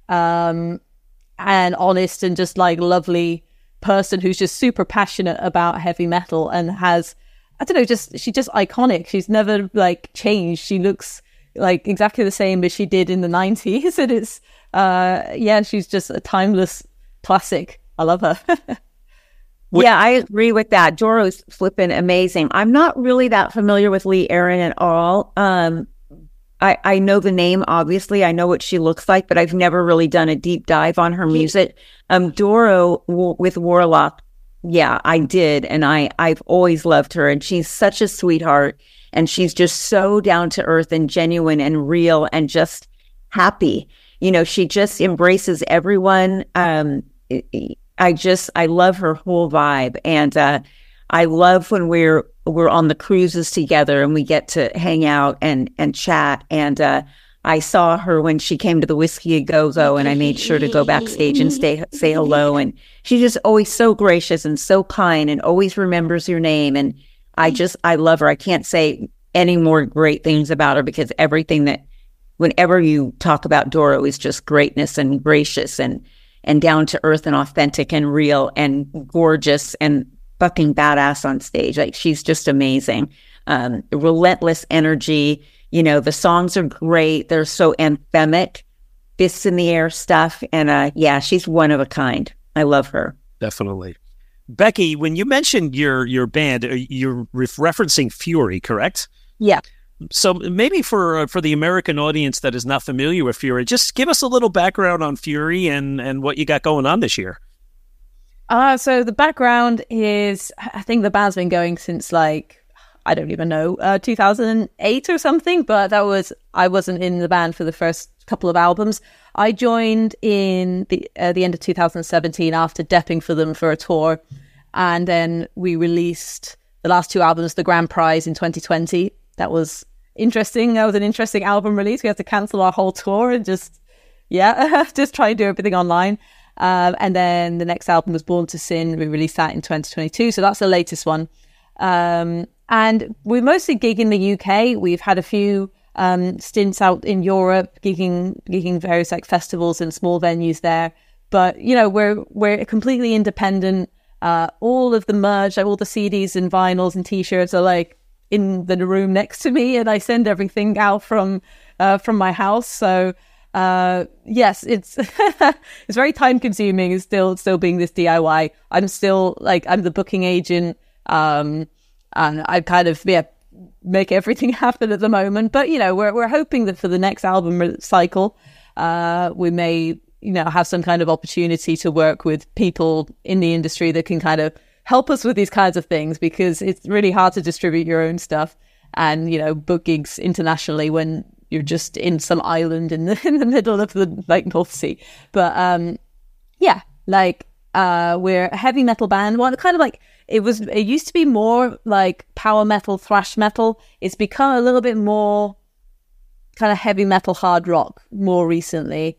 um, and honest and just like lovely person who's just super passionate about heavy metal and has, I don't know, just, she's just iconic. She's never like changed. She looks like exactly the same as she did in the nineties. And it's, uh, yeah, she's just a timeless classic. I love her. What? Yeah, I agree with that. Doro's flipping amazing. I'm not really that familiar with Lee Aaron at all. Um, I, I know the name, obviously. I know what she looks like, but I've never really done a deep dive on her music. Um, Doro w- with Warlock, yeah, I did. And I, I've always loved her. And she's such a sweetheart. And she's just so down to earth and genuine and real and just happy. You know, she just embraces everyone. Um, I just, I love her whole vibe. And uh, I love when we're, we're on the cruises together and we get to hang out and, and chat. And uh, I saw her when she came to the Whiskey A Go Go, and I made sure to go backstage and stay, say hello. And she's just always so gracious and so kind and always remembers your name. And I just, I love her. I can't say any more great things about her, because everything that, whenever you talk about Doro, is just greatness and gracious and, and down to earth and authentic and real and gorgeous and fucking badass on stage. Like, she's just amazing. Um, relentless energy. You know, the songs are great. They're so anthemic, fists in the air stuff. And uh, yeah, she's one of a kind. I love her. Definitely. Becky, when you mentioned your your band, you're re- referencing Fury, correct? Yeah. So maybe for uh, for the American audience that is not familiar with Fury, just give us a little background on Fury and, and what you got going on this year. Uh, so the background is, I think the band's been going since like, I don't even know, uh, two thousand eight or something, but that was, I wasn't in the band for the first couple of albums. I joined in the uh, the end of two thousand seventeen after depping for them for a tour. And then we released the last two albums, The Grand Prize in twenty twenty. That was interesting. That was an interesting album release. We had to cancel our whole tour and just, yeah, just try and do everything online. Um, and then the next album was Born to Sin. We released that in twenty twenty-two. So that's the latest one. Um, and we mostly gig in the U K. We've had a few um, stints out in Europe, gigging, gigging various like festivals and small venues there. But, you know, we're, we're completely independent. Uh, all of the merch, like all the C Ds and vinyls and t-shirts are like in the room next to me, and I send everything out from, uh, from my house. So, uh, yes, it's, it's very time consuming. It's still, still being this D I Y. I'm still like, I'm the booking agent. Um, and I kind of, yeah, make everything happen at the moment. But, you know, we're, we're hoping that for the next album cycle, uh, we may, you know, have some kind of opportunity to work with people in the industry that can kind of help us with these kinds of things, because it's really hard to distribute your own stuff and, you know, book gigs internationally when you're just in some island in the, in the middle of the like North Sea. But um, yeah, like uh, we're a heavy metal band. Well, kind of like it was, it used to be more like power metal, thrash metal. It's become a little bit more kind of heavy metal, hard rock more recently.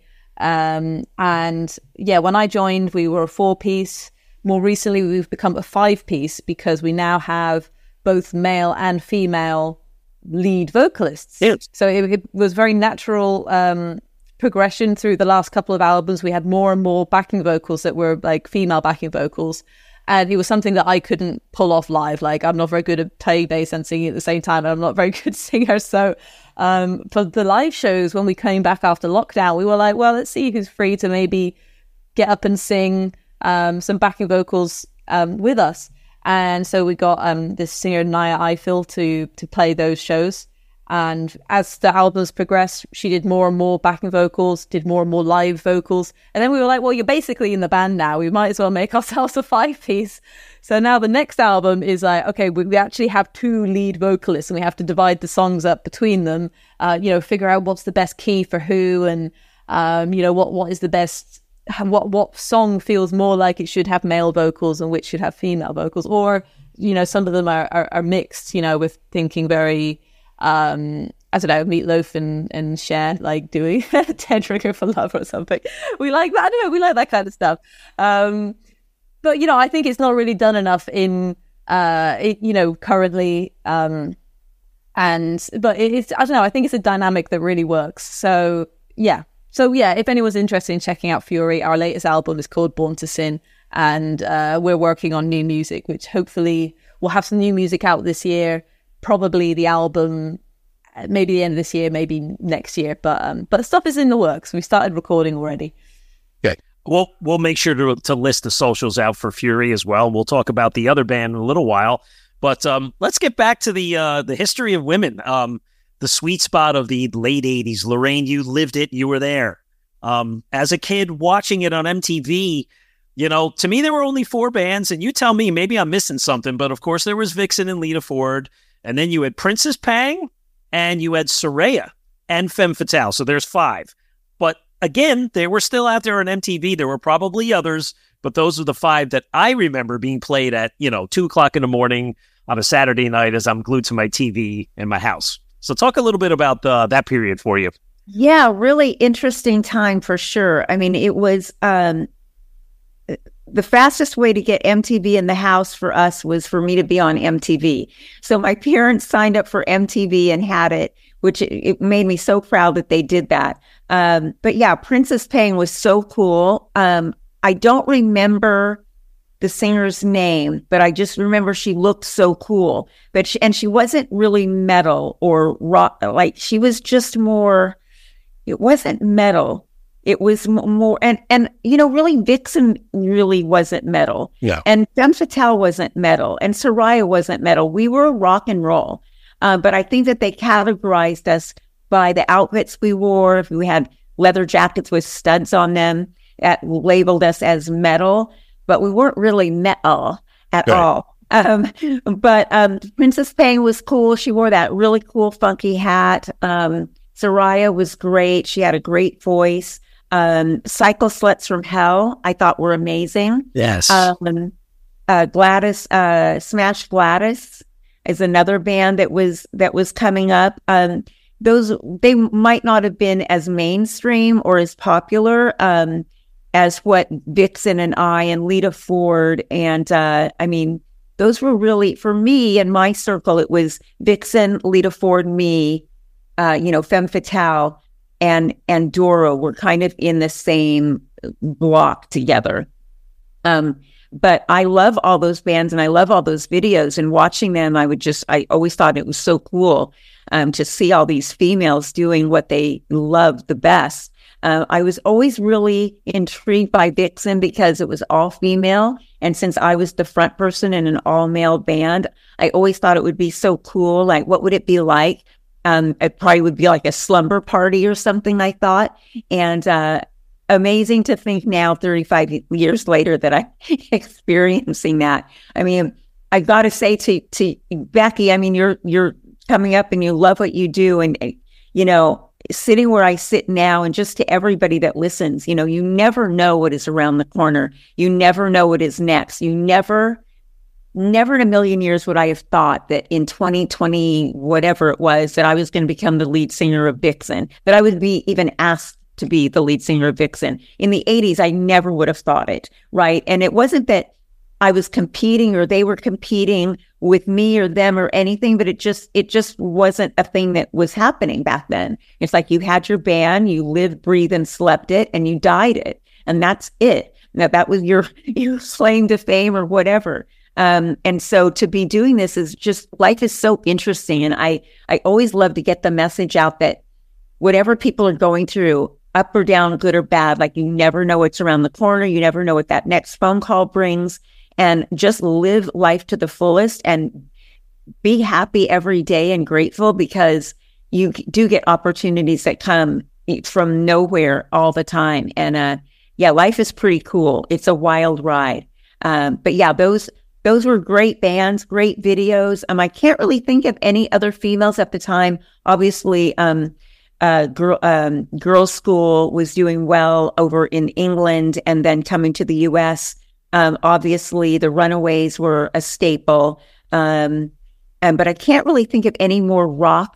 Um, and yeah, when I joined, we were a four piece. More recently, we've become a five piece because we now have both male and female lead vocalists. Yes. So it, it was very natural um, progression through the last couple of albums. We had more and more backing vocals that were like female backing vocals. And it was something that I couldn't pull off live. Like, I'm not very good at playing bass and singing at the same time. I'm not a very good singer. So um, for the live shows, when we came back after lockdown, we were like, well, let's see who's free to maybe get up and sing um, some backing vocals um, with us. And so we got um, this singer, Naya Eiffel, to to play those shows. And as the albums progressed, she did more and more backing vocals, did more and more live vocals. And then we were like, well, you're basically in the band now. We might as well make ourselves a five-piece. So now the next album is like, okay, we, we actually have two lead vocalists and we have to divide the songs up between them, uh, you know, figure out what's the best key for who and, um, you know, what what is the best, what, what song feels more like it should have male vocals and which should have female vocals. Or, you know, some of them are, are, are mixed, you know, with thinking very... Um, I don't know, Meatloaf and, and Cher, like doing Ten Trigger for Love or something. We like that. I don't know. We like that kind of stuff. Um, but, you know, I think it's not really done enough in, uh, it, you know, currently. Um, and, but it, it's, I don't know, I think it's a dynamic that really works. So, yeah. So, yeah, if anyone's interested in checking out Fury, our latest album is called Born to Sin. And uh, we're working on new music, which hopefully we'll have some new music out this year. Probably the album, maybe the end of this year, maybe next year. But um, but stuff is in the works. We started recording already. Okay. We'll, we'll make sure to, to list the socials out for Fury as well. We'll talk about the other band in a little while. But um, let's get back to the uh, the history of women. Um, the sweet spot of the late eighties. Lorraine, you lived it. You were there. Um, as a kid watching it on M T V, You know, to me, there were only four bands, and you tell me, maybe I'm missing something, but of course there was Vixen and Lita Ford, and then you had Princess Pang, and you had Soraya and Femme Fatale, so there's five. But again, they were still out there on M T V. There were probably others, but those are the five that I remember being played at, you know, two o'clock in the morning on a Saturday night as I'm glued to my T V in my house. So talk a little bit about uh, that period for you. Yeah, really interesting time for sure. I mean, it was... Um, the fastest way to get M T V in the house for us was for me to be on M T V. So my parents signed up for M T V and had it, which it, it made me so proud that they did that. Um, but yeah, Princess Pang was so cool. Um, I don't remember the singer's name, but I just remember she looked so cool. But she, and she wasn't really metal or rock. Like she was just more. It wasn't metal. It was more, and, and, you know, really Vixen really wasn't metal. Yeah. And Femme Fatale wasn't metal. And Soraya wasn't metal. We were rock and roll. Uh, but I think that they categorized us by the outfits we wore. If we had leather jackets with studs on them, that labeled us as metal. But we weren't really metal at right. all. Um, but um, Princess Pang was cool. She wore that really cool, funky hat. Um, Soraya was great. She had a great voice. Um, Cycle Sluts from Hell, I thought were amazing. Yes. Um, uh, Gladys, uh, Smash Gladys is another band that was, that was coming up. Um, those, they might not have been as mainstream or as popular, um, as what Vixen and I and Lita Ford. And, uh, I mean, those were really, for me in my circle, it was Vixen, Lita Ford, me, uh, you know, Femme Fatale, and and Doro were kind of in the same block together. Um, but I love all those bands and I love all those videos, and watching them, I would just, I always thought it was so cool um, to see all these females doing what they love the best. Uh, I was always really intrigued by Vixen because it was all female. And since I was the front person in an all male band, I always thought it would be so cool. Like, what would it be like? Um, it probably would be like a slumber party or something, I thought. And uh, amazing to think now, thirty-five years later, that I'm experiencing that. I mean, I got to say to to Becky, I mean, you're you're coming up and you love what you do. And, you know, sitting where I sit now, and just to everybody that listens, you know, you never know what is around the corner. You never know what is next. You never... Never in a million years would I have thought that in twenty twenty, whatever it was, that I was going to become the lead singer of Vixen, that I would be even asked to be the lead singer of Vixen. In the eighties, I never would have thought it, right? And it wasn't that I was competing or they were competing with me or them or anything, but it just, it just wasn't a thing that was happening back then. It's like you had your band, you lived, breathed, and slept it, and you died it. And that's it. Now, that was your, your claim to fame or whatever. Um, and so to be doing this is just, life is so interesting. And I, I always love to get the message out that whatever people are going through, up or down, good or bad, like you never know what's around the corner. You never know what that next phone call brings, and just live life to the fullest and be happy every day and grateful, because you do get opportunities that come from nowhere all the time. And, uh, yeah, life is pretty cool. It's a wild ride. Um, but yeah, those, Those were great bands, great videos. Um, I can't really think of any other females at the time. Obviously, um, uh, girl, um, Girls' School was doing well over in England, and then coming to the U S. Um, obviously, the Runaways were a staple. Um, and, but I can't really think of any more rock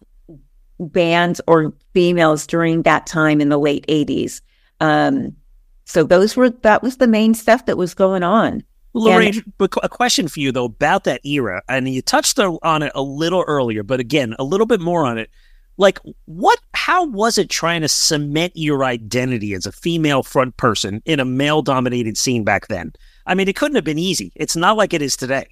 bands or females during that time in the late eighties. Um, so those were, that was the main stuff that was going on. Lorraine, and, a question for you, though, about that era. And you touched on it a little earlier, but again, a little bit more on it. Like, what, how was it trying to cement your identity as a female front person in a male-dominated scene back then? I mean, it couldn't have been easy. It's not like it is today.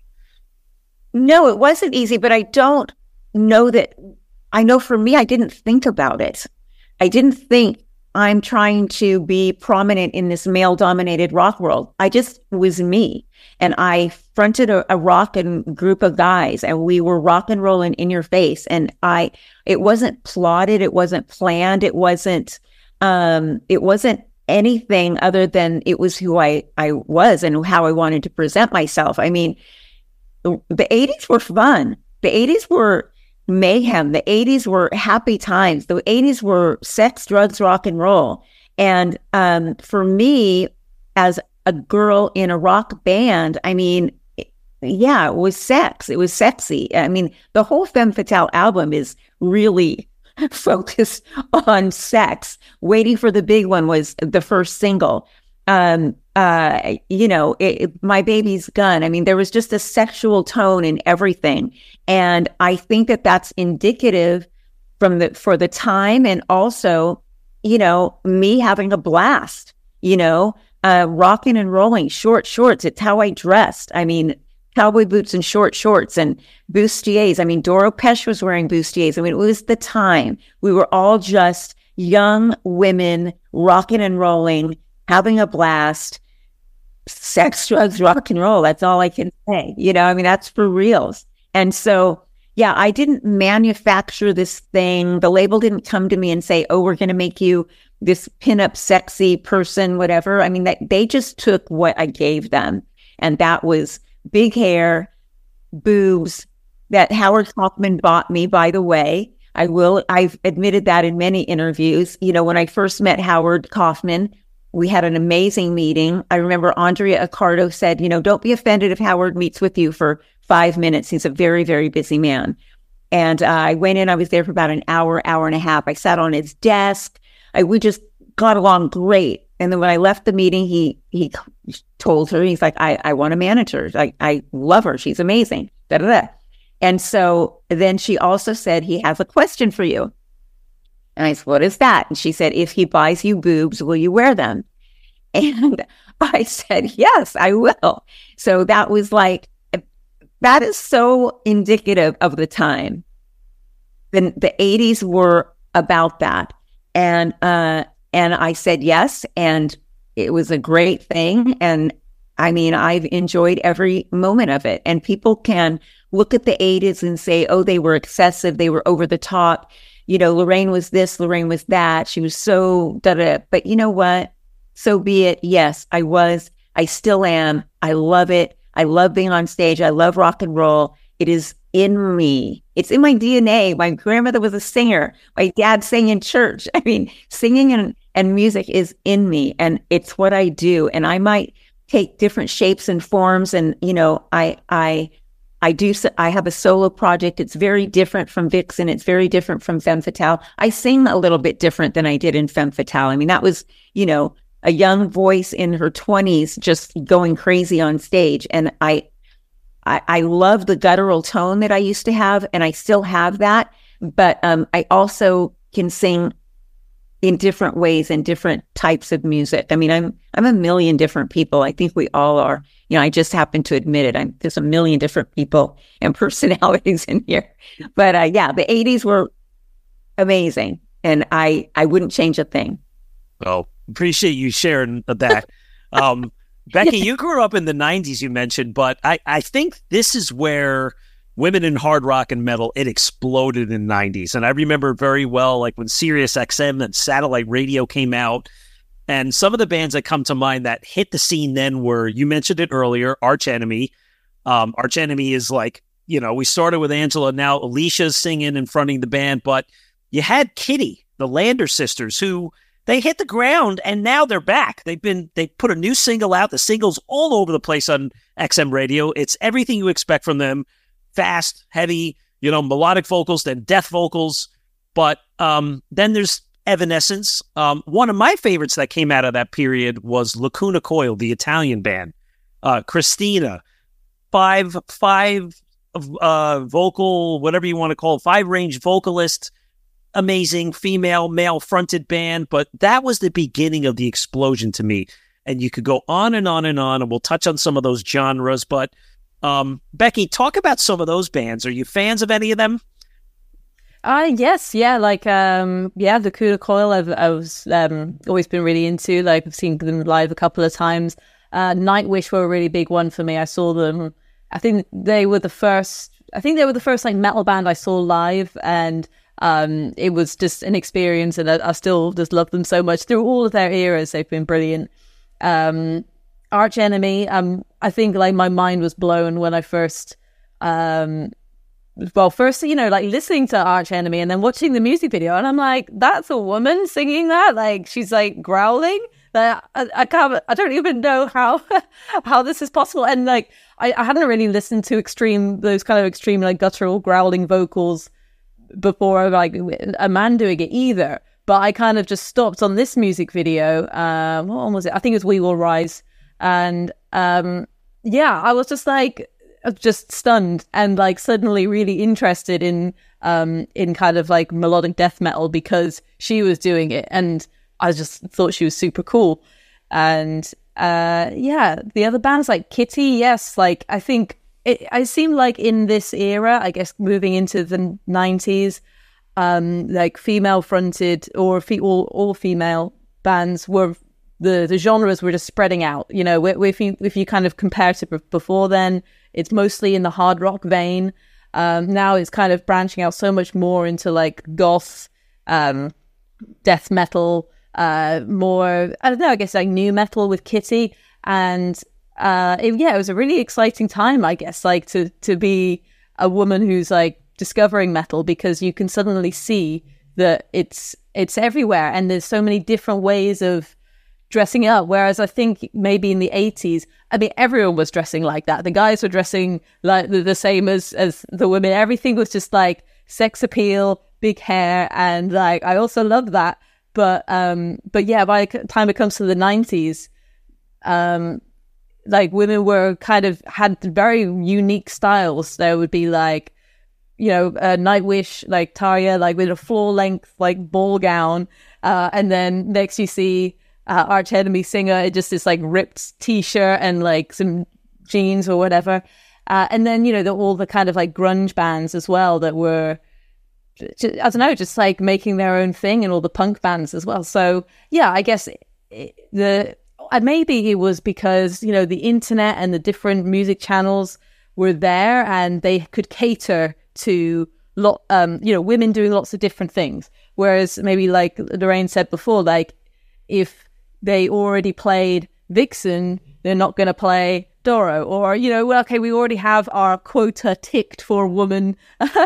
No, it wasn't easy, but I don't know that, I know for me, I didn't think about it. I didn't think, I'm trying to be prominent in this male-dominated rock world. I just was me. And I fronted a, a rockin' group of guys, and we were rock and rolling in your face. And I, it wasn't plotted. It wasn't planned. It wasn't, um, it wasn't anything other than it was who I, I was and how I wanted to present myself. I mean, the, the eighties were fun. The eighties were mayhem. The eighties were happy times. The eighties were sex, drugs, rock and roll. And um, for me, as a girl in a rock band, I mean, yeah, it was sex. It was sexy. I mean, the whole Femme Fatale album is really focused on sex. Waiting for the Big One was the first single. Um, uh, you know, it, it, My Baby's Gun. I mean, there was just a sexual tone in everything. And I think that that's indicative from the, for the time, and also, you know, me having a blast, you know, uh, rocking and rolling, short shorts. It's how I dressed. I mean, cowboy boots and short shorts and bustiers. I mean, Doro Pesch was wearing bustiers. I mean, it was the time. We were all just young women rocking and rolling, having a blast. Sex, drugs, rock and roll. That's all I can say. You know, I mean, that's for reals. And so, yeah, I didn't manufacture this thing. The label didn't come to me and say, oh, we're going to make you this pinup sexy person, whatever. I mean, that they just took what I gave them. And that was big hair, boobs, that Howard Kaufman bought me, by the way. I will, I've admitted that in many interviews. You know, when I first met Howard Kaufman, we had an amazing meeting. I remember Andrea Accardo said, you know, don't be offended if Howard meets with you for five minutes. He's a very, very busy man. And uh, I went in, I was there for about an hour, hour and a half. I sat on his desk. I, we just got along great. And then when I left the meeting, he he told her, he's like, I, I want to manage her. I, I love her. She's amazing. Da, da, da. And so then she also said, he has a question for you. And I said, what is that? And she said, if he buys you boobs, will you wear them? And I said, yes, I will. So that was like, that is so indicative of the time. The, the eighties were about that. And, uh, and I said yes, and it was a great thing. And I mean, I've enjoyed every moment of it. And people can look at the eighties and say, oh, they were excessive, they were over the top. You know, Lorraine was this, Lorraine was that. She was so da-da. But you know what? So be it. Yes, I was. I still am. I love it. I love being on stage. I love rock and roll. It is in me. It's in my D N A. My grandmother was a singer. My dad sang in church. I mean, singing and, and music is in me, and it's what I do. And I might take different shapes and forms. And, you know, I, I, I do, I have a solo project. It's very different from Vixen. It's very different from Femme Fatale. I sing a little bit different than I did in Femme Fatale. I mean, that was, you know, a young voice in her twenties just going crazy on stage. And I, I, I love the guttural tone that I used to have, and I still have that. But um, I also can sing in different ways and different types of music. I mean, I'm I'm a million different people. I think we all are. You know, I just happen to admit it. I'm there's a million different people and personalities in here. But uh, yeah, the eighties were amazing, and I I wouldn't change a thing. Oh, appreciate you sharing that. Um, Becky, you grew up in the nineties, you mentioned, but I, I think this is where women in hard rock and metal, it exploded in the nineties. And I remember very well, like when Sirius X M and satellite radio came out, and some of the bands that come to mind that hit the scene then were, you mentioned it earlier, Arch Enemy. Um, Arch Enemy is like, you know, we started with Angela, now Alicia's singing and fronting the band, but you had Kitty, the Lander sisters, who they hit the ground, and now they're back. They've been, they put a new single out. The single's all over the place on X M radio. It's everything you expect from them. Fast, heavy, you know, melodic vocals, then death vocals. But um, then there's Evanescence. Um, one of my favorites that came out of that period was Lacuna Coil, the Italian band. Uh, Christina, five, five uh, vocal, whatever you want to call it, five range vocalist. Amazing female, male fronted band, but that was the beginning of the explosion to me. And you could go on and on and on, and we'll touch on some of those genres. But um, Becky, talk about some of those bands. Are you fans of any of them? Uh, yes, yeah, like, um, yeah, the Lacuna Coil I've, I was um, always been really into. Like, I've seen them live a couple of times. Uh, Nightwish were a really big one for me. I saw them, I think they were the first, I think they were the first, like, metal band I saw live, and Um, it was just an experience, and I, I still just love them so much through all of their eras. They've been brilliant. Um, Arch Enemy, um, I think like my mind was blown when I first, um, well, first, you know, like listening to Arch Enemy and then watching the music video, and I'm like, that's a woman singing that? Like, she's like growling? Like, I, I can't, I don't even know how, how this is possible. And like, I, I hadn't really listened to extreme, those kind of extreme, like guttural growling vocals before, like a man doing it either. But I kind of just stopped on this music video. Um, what one was it? I think it was We Will Rise. And um, yeah, I was just like, just stunned and like suddenly really interested in um in kind of like melodic death metal because she was doing it, and I just thought she was super cool. And uh yeah, the other bands like Kitty, yes, like I think it I seemed like in this era, I guess moving into the nineties, um like female fronted or fe- all, all female bands were the the genres were just spreading out. You know, if you if you kind of compare to before then, it's mostly in the hard rock vein. Um, now it's kind of branching out so much more into like goth, um, death metal, uh, more, I don't know, I guess like new metal with Kitty. And uh, it, yeah, it was a really exciting time, I guess, like to, to be a woman who's like discovering metal, because you can suddenly see that it's, it's everywhere. And there's so many different ways of dressing up, whereas I think maybe in the eighties, I mean, everyone was dressing like that. The guys were dressing like the, the same as as the women. Everything was just like sex appeal, big hair, and like I also love that. But um, but yeah, by the time it comes to the nineties, um, like women were kind of had very unique styles. There would be like, you know, uh, Nightwish, like Tarja, like with a floor length like ball gown, uh, and then next you see Uh, Arch Enemy singer, it just this like ripped t-shirt and like some jeans or whatever, uh, and then you know the, all the kind of like grunge bands as well that were, just, I don't know, just like making their own thing, and all the punk bands as well. So yeah, I guess it, the uh, maybe it was because you know the internet and the different music channels were there, and they could cater to lot, um, you know, women doing lots of different things. Whereas maybe like Lorraine said before, like if they already played Vixen, they're not going to play Doro. Or, you know, well, okay, we already have our quota ticked for a woman,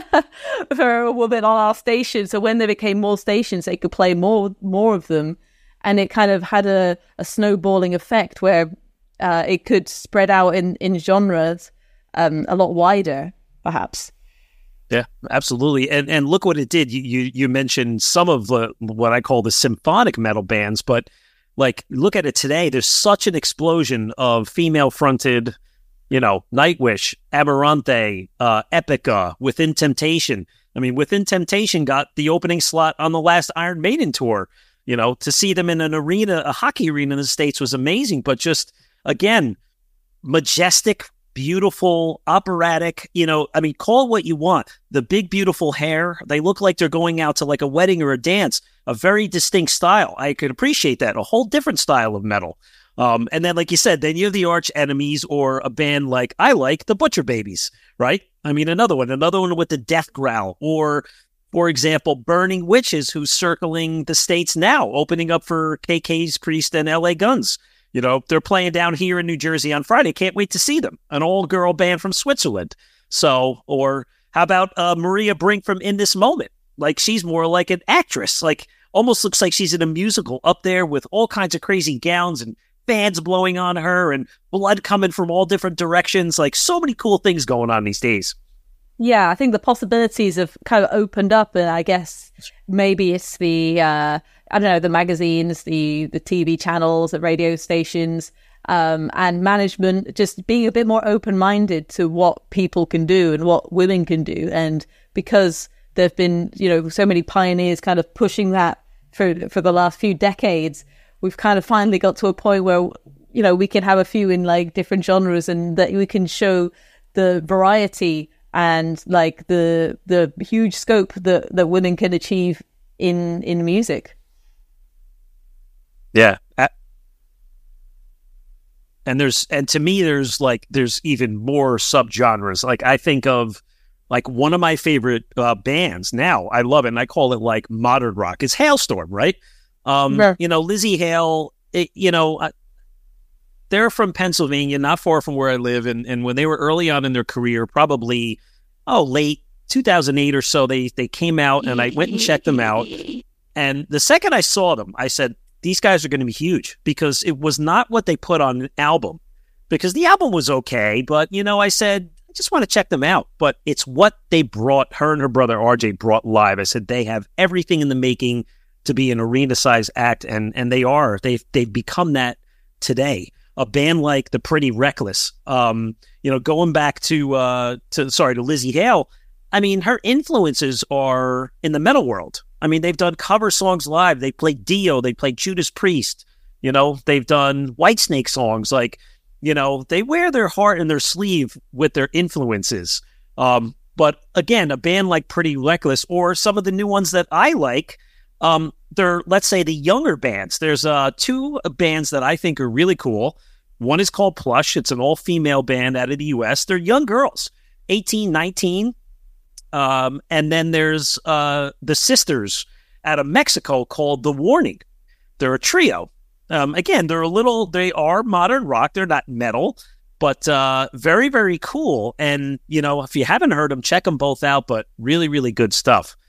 for a woman on our station. So when there became more stations, they could play more more of them. And it kind of had a, a snowballing effect where uh, it could spread out in, in genres um, a lot wider, perhaps. Yeah, absolutely. And and look what it did. You, you, you mentioned some of the what I call the symphonic metal bands, but like, look at it today. There's such an explosion of female-fronted, you know, Nightwish, Amaranthe, uh, Epica, Within Temptation. I mean, Within Temptation got the opening slot on the last Iron Maiden tour. You know, to see them in an arena, a hockey arena in the States was amazing. But just, again, majestic, beautiful, operatic, you know, I mean, call it what you want. The big, beautiful hair, they look like they're going out to like a wedding or a dance. A very distinct style. I could appreciate that. A whole different style of metal. Um, and then, like you said, then you have the Arch Enemies, or a band like I like, the Butcher Babies, right? I mean, another one, another one with the death growl. Or, for example, Burning Witches, who's circling the States now, opening up for K K's Priest and L A Guns. You know, they're playing down here in New Jersey on Friday. Can't wait to see them. An all-girl band from Switzerland. So, or how about uh, Maria Brink from In This Moment? Like, she's more like an actress. Like, almost looks like she's in a musical up there with all kinds of crazy gowns and fans blowing on her and blood coming from all different directions. Like, so many cool things going on these days. Yeah, I think the possibilities have kind of opened up, and I guess maybe it's the, uh, I don't know, the magazines, the, the T V channels, the radio stations, um, and management just being a bit more open-minded to what people can do and what women can do. And because there have been, you know, so many pioneers kind of pushing that for for the last few decades, we've kind of finally got to a point where, you know, we can have a few in like different genres, and that we can show the variety and like the the huge scope that, that women can achieve in in music. Yeah. And there's, and to me, there's like, there's even more subgenres. Like, I think of like one of my favorite uh, bands now. I love it, and I call it like modern rock. It's Halestorm, right? Um, yeah. You know, Lzzy Hale, it, you know, uh, they're from Pennsylvania, not far from where I live. And, and when they were early on in their career, probably, oh, late two thousand eight or so, they, they came out and I went and checked them out. And the second I saw them, I said, these guys are going to be huge, because it was not what they put on an album, because the album was okay. But, you know, I said, I just want to check them out. But it's what they brought, her and her brother R J brought live. I said, they have everything in the making to be an arena-sized act, and and they are. They've, they've become that today. A band like the Pretty Reckless, um, you know, going back to, uh, to sorry, to Lzzy Hale, I mean, her influences are in the metal world. I mean, they've done cover songs live. They played Dio. They played Judas Priest. You know, they've done Whitesnake songs. Like, you know, they wear their heart in their sleeve with their influences. Um, but again, a band like Pretty Reckless, or some of the new ones that I like, um, they're, let's say, the younger bands. There's uh, two bands that I think are really cool. One is called Plush. It's an all-female band out of the U S. They're young girls, eighteen, nineteen. Um, and then there's uh, the Sisters out of Mexico called The Warning. They're a trio. Um, again, they're a little, they are modern rock. They're not metal, but uh, very, very cool. And, you know, if you haven't heard them, check them both out, but really, really good stuff.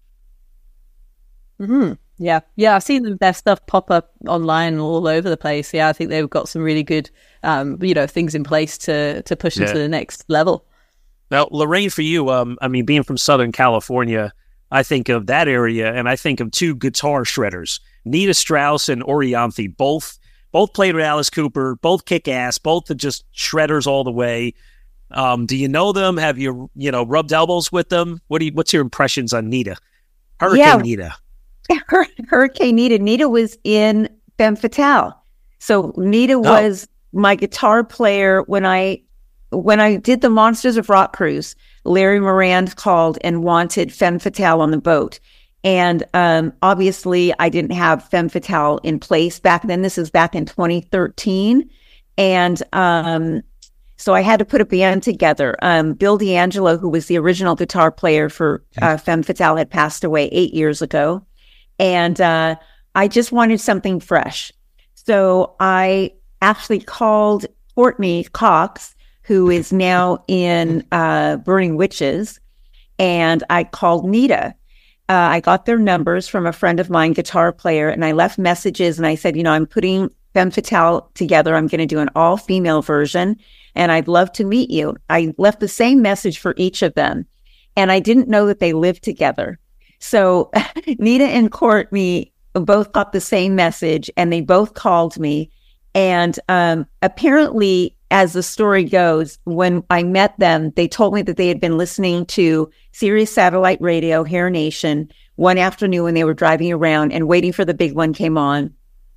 Mm-hmm. Yeah. Yeah. I've seen their stuff pop up online all over the place. Yeah. I think they've got some really good, um, you know, things in place to, to push them yeah. to the next level. Now, Lorraine, for you, um, I mean, being from Southern California, I think of that area, and I think of two guitar shredders, Nita Strauss and Orianthi. Both both played with Alice Cooper, both kick ass, both are just shredders all the way. Um, do you know them? Have you, you know, rubbed elbows with them? What do you, what's your impressions on Nita? Hurricane yeah. Nita. Hurricane Nita. Nita was in Femme Fatale. So Nita was oh. my guitar player when I when I did the Monsters of Rock cruise. Larry Morand called and wanted Femme Fatale on the boat. And um, obviously, I didn't have Femme Fatale in place back then. This is back in twenty thirteen. And um, so I had to put a band together. Um, Bill D'Angelo, who was the original guitar player for uh, Femme Fatale, had passed away eight years ago. And uh, I just wanted something fresh. So I actually called Courtney Cox, who is now in uh, Burning Witches, and I called Nita. Uh, I got their numbers from a friend of mine, guitar player, and I left messages, and I said, you know, I'm putting Femme Fatale together. I'm going to do an all-female version, and I'd love to meet you. I left the same message for each of them, and I didn't know that they lived together. So Nita and Courtney both got the same message, and they both called me. And um, apparently, as the story goes, when I met them, they told me that they had been listening to Sirius Satellite Radio, Hair Nation, one afternoon when they were driving around and Waiting for the Big One came on.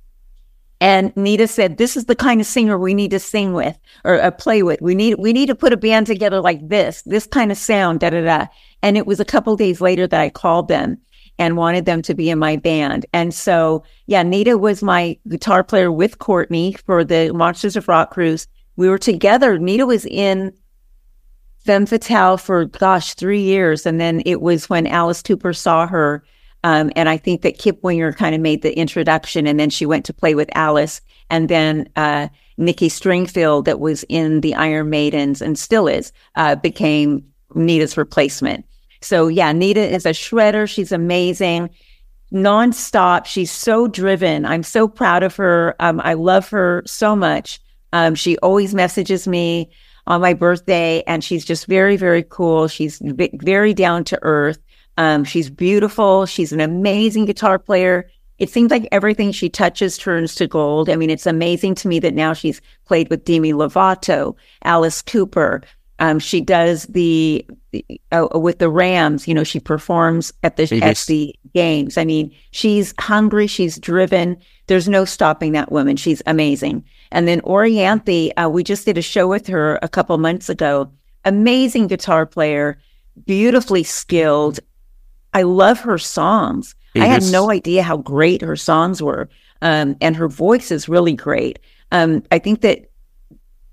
And Nita said, this is the kind of singer we need to sing with or uh, play with. We need we need to put a band together like this, this kind of sound, da da da. And it was a couple of days later that I called them and wanted them to be in my band. And so, yeah, Nita was my guitar player with Courtney for the Monsters of Rock cruise. We were together. Nita was in Femme Fatale for, gosh, three years. And then it was when Alice Cooper saw her. Um, and I think that Kip Winger kind of made the introduction. And then she went to play with Alice. And then uh, Nikki Stringfield, that was in the Iron Maidens and still is, uh, became Nita's replacement. So, yeah, Nita is a shredder. She's amazing. Nonstop. She's so driven. I'm so proud of her. Um, I love her so much. Um, she always messages me on my birthday, and she's just very, very cool. She's v- very down to earth. Um, she's beautiful. She's an amazing guitar player. It seems like everything she touches turns to gold. I mean, it's amazing to me that now she's played with Demi Lovato, Alice Cooper. Um, she does the, uh, with the Rams, you know, she performs at the, at the games. I mean, she's hungry. She's driven. There's no stopping that woman. She's amazing. And then Orianthi, uh, we just did a show with her a couple months ago. Amazing guitar player, beautifully skilled. I love her songs. It I had is. no idea how great her songs were. Um, and her voice is really great. Um, I think that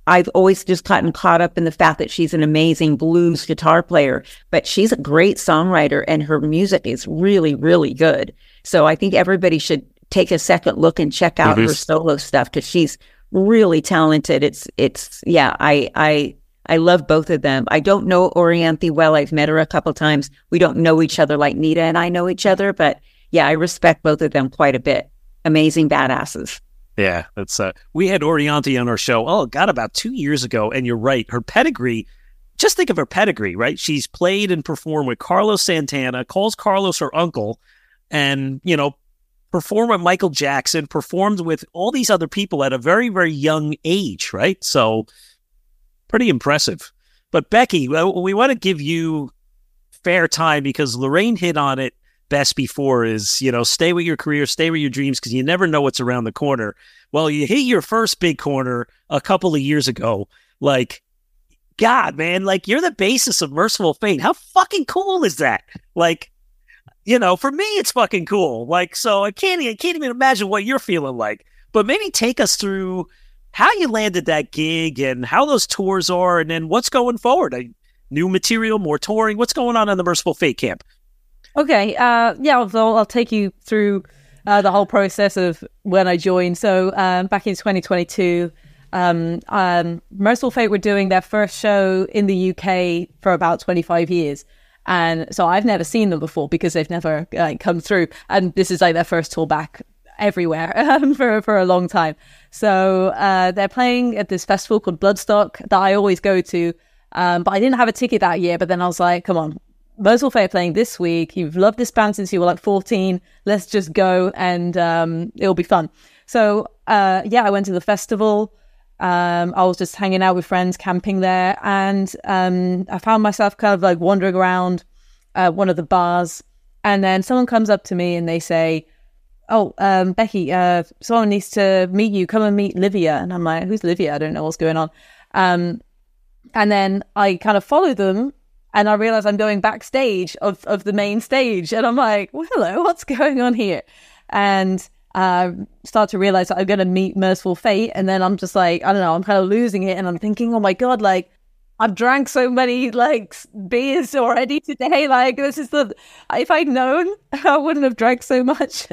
I've always just gotten caught up in the fact that she's an amazing blues guitar player, but she's a great songwriter and her music is really, really good. So I think everybody should take a second look and check out mm-hmm. her solo stuff because she's really talented. It's, it's, yeah, I, I, I love both of them. I don't know Orianthi well. I've met her a couple times. We don't know each other like Nita and I know each other, but yeah, I respect both of them quite a bit. Amazing badasses. Yeah, that's uh, we had Orianthi on our show, oh, God, about two years ago, and you're right. Her pedigree, just think of her pedigree, right? She's played and performed with Carlos Santana, calls Carlos her uncle, and, you know, performed with Michael Jackson, performed with all these other people at a very, very young age, right? So, pretty impressive. But Becky, well, we want to give you fair time because Lorraine hit on it best before is, you know, stay with your career, stay with your dreams, because you never know what's around the corner. Well, you hit your first big corner a couple of years ago. Like, God, man, like, you're the basis of Merciful Fate. How fucking cool is that? Like, you know, for me, it's fucking cool. Like, so I can't, I can't even imagine what you're feeling like. But maybe take us through how you landed that gig and how those tours are, and then what's going forward. I, new material, more touring. What's going on in the Merciful Fate camp? Okay, uh, yeah, I'll, I'll take you through uh, the whole process of when I joined. So um, back in twenty twenty-two, um, um, Merciful Fate were doing their first show in the U K for about twenty-five years. And so I've never seen them before because they've never like, come through. And this is like their first tour back everywhere um, for, for a long time. So uh, they're playing at this festival called Bloodstock that I always go to. Um, but I didn't have a ticket that year. But then I was like, come on. Merciful Fate playing this week. You've loved this band since you were like fourteen. Let's just go and um, it'll be fun. So, uh, yeah, I went to the festival. Um, I was just hanging out with friends, camping there. And um, I found myself kind of like wandering around uh, one of the bars. And then someone comes up to me and they say, oh, um, Becky, uh, someone needs to meet you. Come and meet Livia. And I'm like, who's Livia? I don't know what's going on. Um, and then I kind of follow them. And I realize I'm going backstage of, of the main stage. And I'm like, well, hello, what's going on here? And uh, start to realize that I'm going to meet Merciful Fate. And then I'm just like, I don't know, I'm kind of losing it. And I'm thinking, oh my God, like, I've drank so many, like, beers already today. Like, this is the, if I'd known, I wouldn't have drank so much.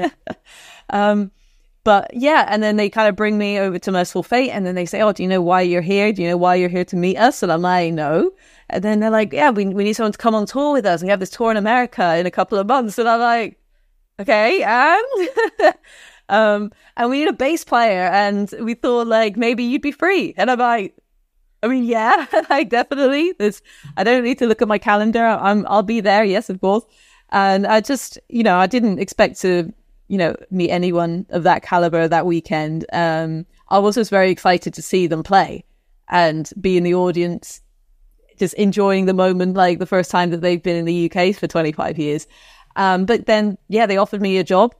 um, but yeah, and then they kind of bring me over to Merciful Fate. And then they say, oh, do you know why you're here? Do you know why you're here to meet us? And I'm like, no. And then they're like, yeah, we we need someone to come on tour with us. We have this tour in America in a couple of months. And I'm like, okay, and? um, and we need a bass player. And we thought, like, maybe you'd be free. And I'm like, I mean, yeah, like, definitely. There's, I don't need to look at my calendar. I'm, I'll be there, yes, of course. And I just, you know, I didn't expect to, you know, meet anyone of that caliber that weekend. Um, I was just very excited to see them play and be in the audience, just enjoying the moment, like the first time that they've been in the U K for twenty-five years. Um, but then, yeah, they offered me a job.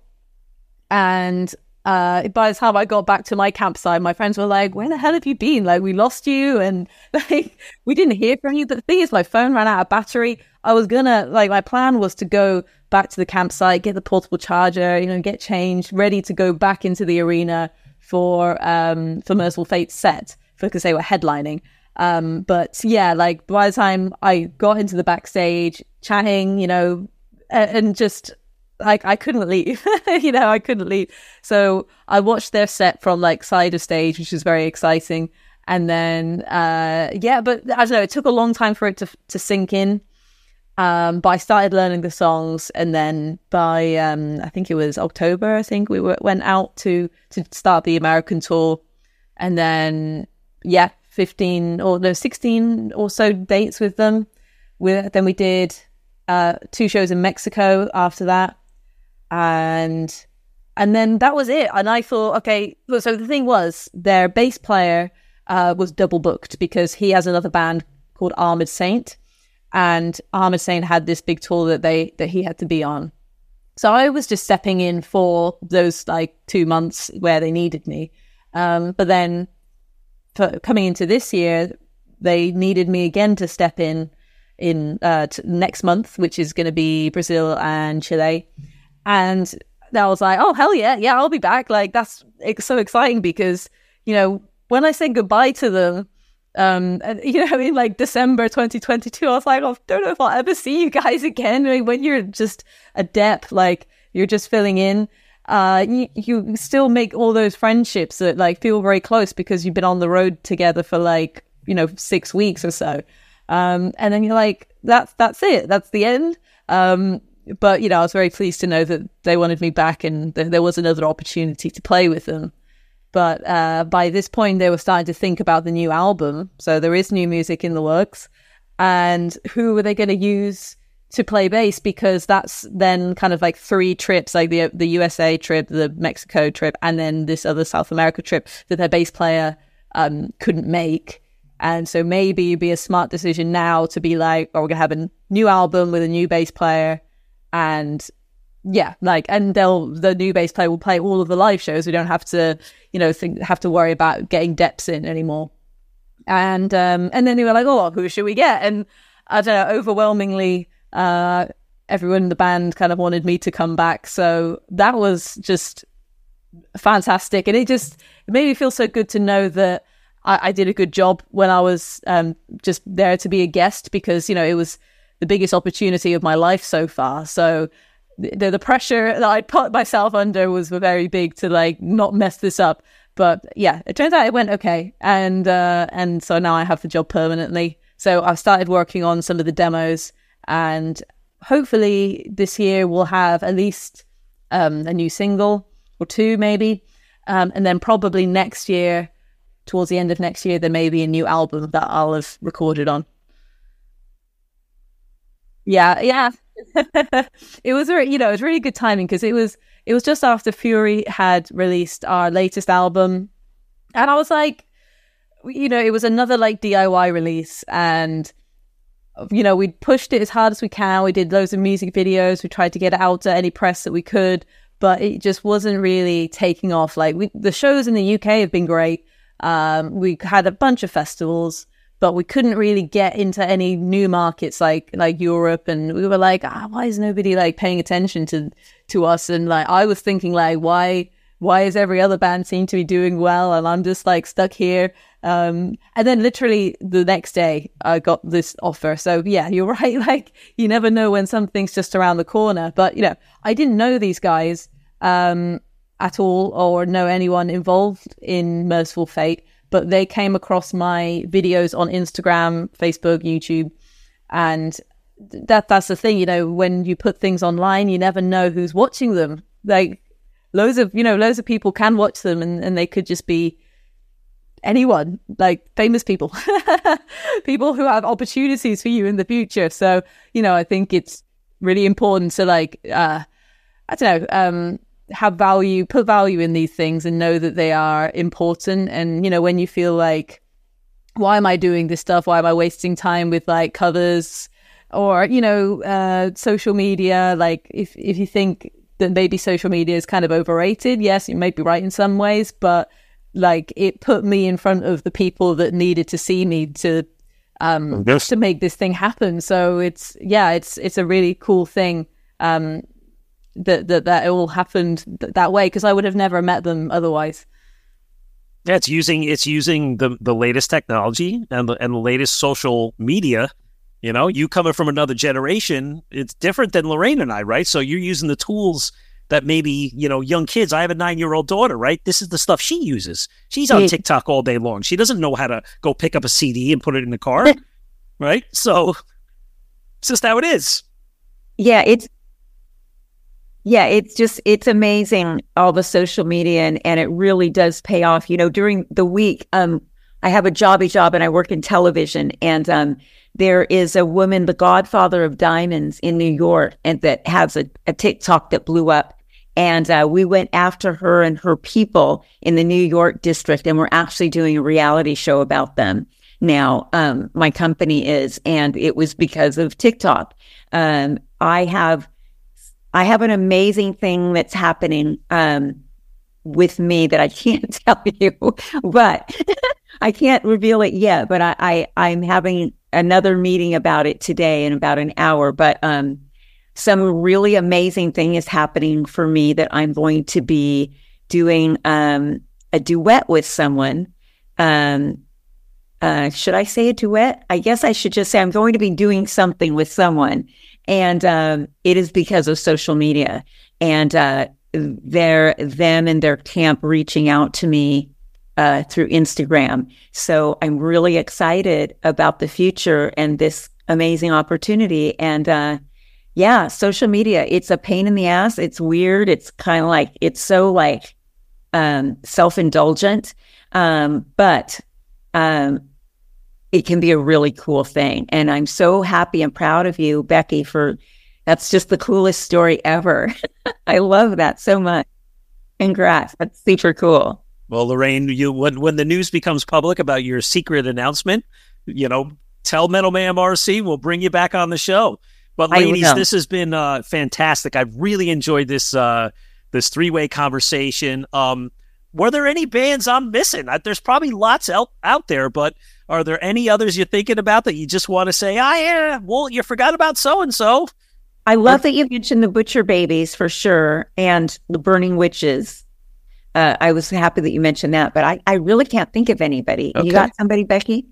And uh, by the time I got back to my campsite, my friends were like, where the hell have you been? Like, we lost you and like, we didn't hear from you. But the thing is, my phone ran out of battery. I was gonna, like, my plan was to go back to the campsite, get the portable charger, you know, get changed, ready to go back into the arena for, um, for Merciful Fate's set because they were headlining. Um, but yeah, like by the time I got into the backstage, chatting, you know, and, and just like I couldn't leave, you know, I couldn't leave. So I watched their set from like side of stage, which was very exciting. And then, uh, yeah, but I don't know, it took a long time for it to to sink in. Um, but I started learning the songs, and then by um, I think it was October, I think we were, went out to to start the American tour, and then yeah. fifteen or no sixteen or so dates with them. We then we did uh two shows in Mexico after that, and and then that was it. And I thought, okay, so the thing was, their bass player uh was double booked because he has another band called Armored Saint, and Armored Saint had this big tour that they that he had to be on. So I was just stepping in for those like two months where they needed me, um but then for coming into this year, they needed me again to step in in uh, t- next month, which is going to be Brazil and Chile. And I was like, oh, hell yeah, yeah, I'll be back. Like, that's it's so exciting because, you know, when I said goodbye to them, Um, and, you know, in like December twenty twenty-two, I was like, oh, I don't know if I'll ever see you guys again. I mean, when you're just adept, like you're just filling in, uh, you, you still make all those friendships that like feel very close because you've been on the road together for like, you know, six weeks or so. Um, and then you're like, that's, that's it. That's the end. Um, but, you know, I was very pleased to know that they wanted me back and th- there was another opportunity to play with them. But uh, by this point, they were starting to think about the new album. So there is new music in the works. And who were they going to use to play bass? Because that's then kind of like three trips, like the the U S A trip, the Mexico trip, and then this other South America trip that their bass player um, couldn't make. And so maybe it'd be a smart decision now to be like, oh, we're going to have a new album with a new bass player. And yeah, like, and they'll, the new bass player will play all of the live shows. We don't have to, you know, think, have to worry about getting depths in anymore. And, um, and then they were like, oh, who should we get? And I don't know, overwhelmingly, uh, everyone in the band kind of wanted me to come back. So that was just fantastic. And it just it made me feel so good to know that I, I did a good job when I was, um, just there to be a guest, because, you know, it was the biggest opportunity of my life so far. So, The, the pressure that I'd put myself under was very big to like not mess this up. But yeah, it turns out it went okay. And uh, and so now I have the job permanently. So I've started working on some of the demos, and hopefully this year we'll have at least um, a new single or two maybe. Um, and then probably next year, towards the end of next year, there may be a new album that I'll have recorded on. Yeah, yeah. It was very, you know, it was really good timing because it was it was just after Fury had released our latest album, and I was like, you know, it was another like D I Y release, and you know, we pushed it as hard as we can. We did loads of music videos. We tried to get it out to any press that we could, but it just wasn't really taking off. Like we, the shows in the U K have been great. Um, we had a bunch of festivals, but we couldn't really get into any new markets like like Europe, and we were like, ah, why is nobody like paying attention to to us? And like I was thinking like, why why is every other band seem to be doing well and I'm just like stuck here? Um, and then literally the next day I got this offer. So yeah, you're right. Like you never know when something's just around the corner. But you know, I didn't know these guys um, at all or know anyone involved in Merciful Fate. But they came across my videos on Instagram, Facebook, YouTube. And that that's the thing, you know, when you put things online, you never know who's watching them. Like loads of, you know, loads of people can watch them and, and they could just be anyone, like famous people, people who have opportunities for you in the future. So, you know, I think it's really important to like, uh, I don't know, um, have value, put value in these things and know that they are important. And, you know, when you feel like, why am I doing this stuff? Why am I wasting time with like covers or, you know, uh, social media? Like if, if you think that maybe social media is kind of overrated, yes, you may be right in some ways, but like it put me in front of the people that needed to see me to, um, yes. to make this thing happen. So it's, yeah, it's, it's a really cool thing. Um, that that that it all happened th- that way, because I would have never met them otherwise. Yeah, it's using it's using the the latest technology and the and the latest social media. You know, you coming from another generation, it's different than Lorraine and I, right? So you're using the tools that maybe, you know, young kids. I have a nine-year-old daughter, right? This is the stuff she uses. She's on TikTok all day long. She doesn't know how to go pick up a C D and put it in the car, right? So it's just how it is. Yeah, it's Yeah, it's just, it's amazing, all the social media, and, and it really does pay off. You know, during the week, um, I have a jobby job and I work in television, and um, there is a woman, the godfather of diamonds in New York, and that has a, a TikTok that blew up. And uh, we went after her and her people in the New York district, and we're actually doing a reality show about them now. Um, my company is, and it was because of TikTok. Um, I have I have an amazing thing that's happening um, with me that I can't tell you, but I can't reveal it yet. But I, I, I'm having another meeting about it today in about an hour. But um, some really amazing thing is happening for me that I'm going to be doing um, a duet with someone. Um, uh, should I say a duet? I guess I should just say I'm going to be doing something with someone. And um, it is because of social media and uh, their, them and their camp reaching out to me uh, through Instagram. So I'm really excited about the future and this amazing opportunity. And uh, yeah, social media, it's a pain in the ass. It's weird. It's kind of like, it's so like um, self-indulgent. Um, but um, it can be a really cool thing. And I'm so happy and proud of you, Becky, for that's just the coolest story ever. I love that so much. Congrats. That's super cool. Well, Lorraine, you when, when the news becomes public about your secret announcement, you know, tell Metal Mayhem R C, we'll bring you back on the show. But ladies, this has been uh, fantastic. I've really enjoyed this uh, this three-way conversation. Um, were there any bands I'm missing? There's probably lots out, out there, but are there any others you're thinking about that you just want to say, ah, yeah, well, you forgot about so-and-so? I love that you mentioned the Butcher Babies for sure, and the Burning Witches. Uh, I was happy that you mentioned that, but I, I really can't think of anybody. Okay. You got somebody, Becky?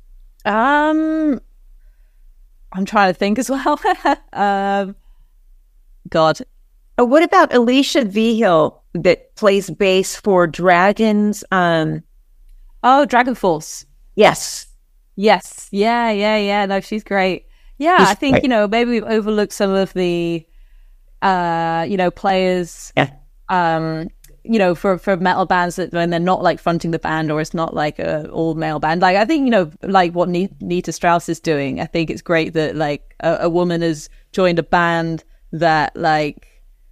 Um, I'm trying to think as well. um, God. Oh, what about Alicia Vigil that plays bass for Dragons? Um, oh, Dragon Force. Yes. Yes. Yeah, yeah, yeah. No, she's great. Yeah, she's I think, great. you know, maybe we've overlooked some of the, uh, you know, players, yeah. um, you know, for, for metal bands that when they're not like fronting the band or it's not like a all male band. Like, I think, you know, like what Nita Strauss is doing, I think it's great that like a, a woman has joined a band that like,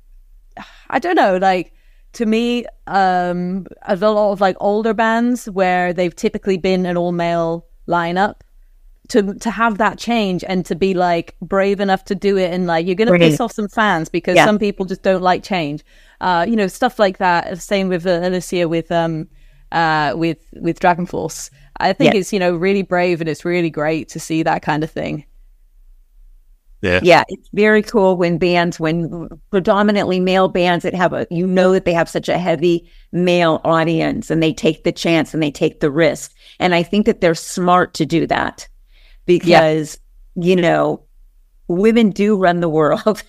I don't know, like, to me, um, a lot of like older bands where they've typically been an all-male lineup, to to have that change and to be like brave enough to do it, and like you're gonna Brilliant. piss off some fans because yeah. some people just don't like change. Uh, you know, stuff like that. Same with uh, Alicia with um, uh, with with Dragon Force. I think yeah. it's you know really brave and it's really great to see that kind of thing. Yeah. Yeah, it's very cool when bands, when predominantly male bands that have a, you know that they have such a heavy male audience and they take the chance and they take the risk. And I think that they're smart to do that because, yeah. you know, women do run the world.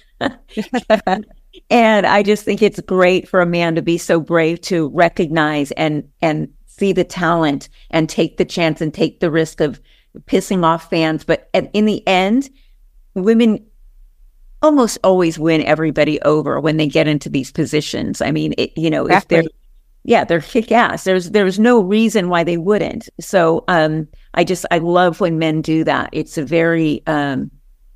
And I just think it's great for a man to be so brave to recognize and, and see the talent and take the chance and take the risk of pissing off fans. But at, in the end, women almost always win everybody over when they get into these positions. I mean, it, you know, exactly. if they're, yeah, they're kick ass. There's, there's no reason why they wouldn't. So, um, I just, I love when men do that. It's a very, um,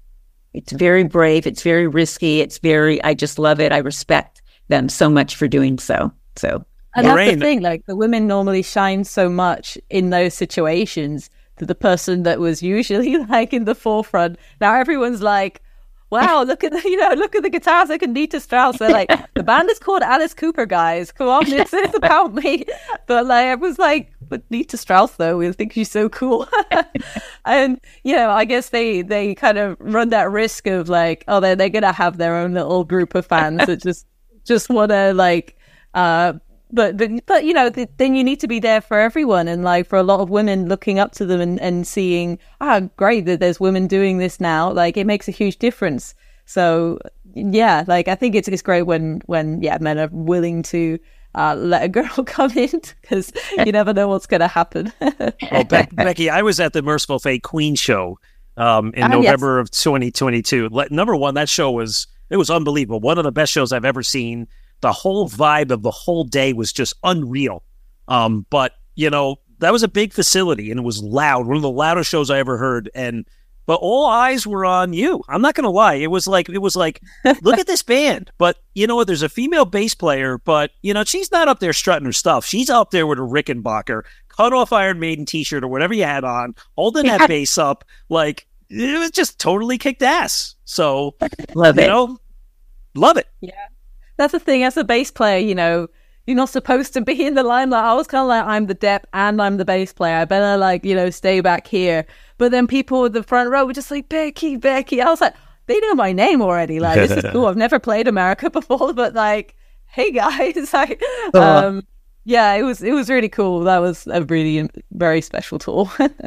it's very brave. It's very risky. It's very, I just love it. I respect them so much for doing so. So, and that's the thing, like the women normally shine so much in those situations to the person that was usually like in the forefront. Now everyone's like, wow, look at the, you know, look at the guitars, look at Nita Strauss. They're like, the band is called Alice Cooper, guys. Come on, it's, it's about me. But like, I was like, but Nita Strauss though, we think she's so cool. And, you know, I guess they, they kind of run that risk of like, oh, they're, they're going to have their own little group of fans that just, just want to like, uh, But, but, but, you know, th- then you need to be there for everyone. And like for a lot of women looking up to them and, and seeing, ah, great that there's women doing this now. Like it makes a huge difference. So yeah, like I think it's, it's great when, when, yeah, men are willing to uh, let a girl come in because you never know what's going to happen. Well, Be- Becky, I was at the Merciful Fate Queen show um, in uh, November yes. of twenty twenty-two. Le- number one, that show was, it was unbelievable. One of the best shows I've ever seen. The whole vibe of the whole day was just unreal. Um, but, you know, that was a big facility and it was loud. One of the loudest shows I ever heard. And, but all eyes were on you. I'm not going to lie. It was like, it was like, look at this band. But, you know what? There's a female bass player, but, you know, she's not up there strutting her stuff. She's up there with a Rickenbacker, cut off Iron Maiden t-shirt or whatever you had on, holding that bass up. Like, it was just totally kicked ass. So, love you it. know, love it. Yeah. That's the thing, as a bass player, you know, you're not supposed to be in the limelight. I was kind of like, I'm the dep and I'm the bass player. I better, like, you know, stay back here. But then people in the front row were just like, Becky, Becky. I was like, they know my name already. Like, this is cool. I've never played America before, but like, hey guys. like, um, Yeah, it was it was really cool. That was a really very special tool.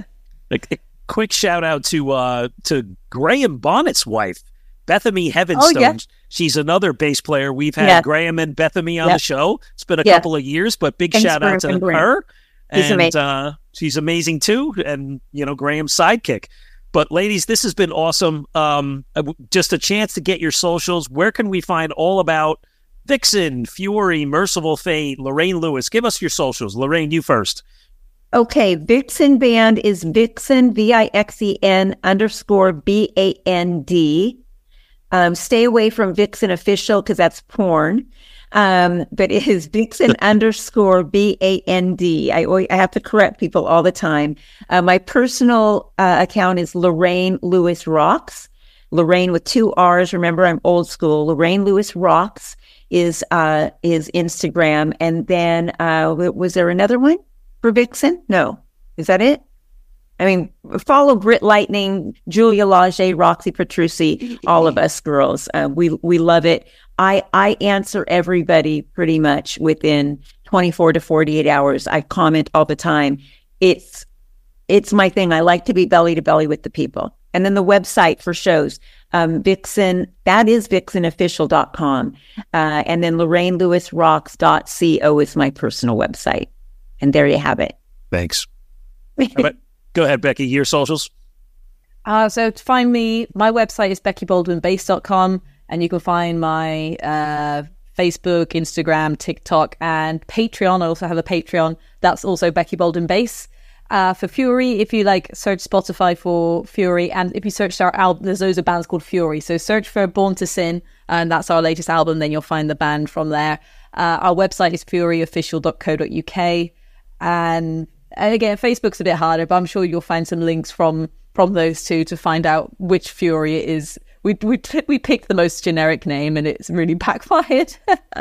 A quick shout out to uh, to Graham Bonnet's wife, Bethany Heavenstone. Oh, yeah. She's another bass player. We've had Yeah. Graham and Bethany on Yeah. the show. It's been a Yeah. couple of years, but big Thanks shout for out to Graham. her. He's and amazing. Uh, she's amazing too. And, you know, Graham's sidekick. But ladies, this has been awesome. Um, uh, just a chance to get your socials. Where can we find all about Vixen, Fury, Merciful Fate, Lorraine Lewis? Give us your socials. Lorraine, you first. Okay, Vixen Band is Vixen, V I X E N underscore B A N D. Um, stay away from Vixen Official because that's porn. Um, but it is Vixen underscore B A N D. I, always, I have to correct people all the time. Uh, my personal uh, account is Lorraine Lewis Rocks. Lorraine with two R's. Remember, I'm old school. Lorraine Lewis Rocks is uh, is Instagram. And then uh, was there another one for Vixen? No. Is that it? I mean, follow Brit Lightning, Julia Lage, Roxy Petrucci, all of us girls. Uh, we we love it. I I answer everybody pretty much within twenty-four to forty-eight hours. I comment all the time. It's it's my thing. I like to be belly to belly with the people. And then the website for shows, um, Vixen, that is vixen official dot com. Uh, and then Lorraine Lewis Rocks dot co is my personal website. And there you have it. Thanks. But, go ahead, Becky. Your socials. Uh, so to find me, my website is becky baldwin bass dot com, and you can find my uh, Facebook, Instagram, TikTok, and Patreon. I also have a Patreon. That's also Becky Baldwin Bass. Uh, for Fury, if you like, search Spotify for Fury, and if you search our album, there's those are bands called Fury. So search for Born to Sin, and that's our latest album. Then you'll find the band from there. Uh, our website is fury official dot co dot uk, and, and again, Facebook's a bit harder, but I'm sure you'll find some links from from those two to find out which Fury it is. We we we picked the most generic name, and it's really backfired.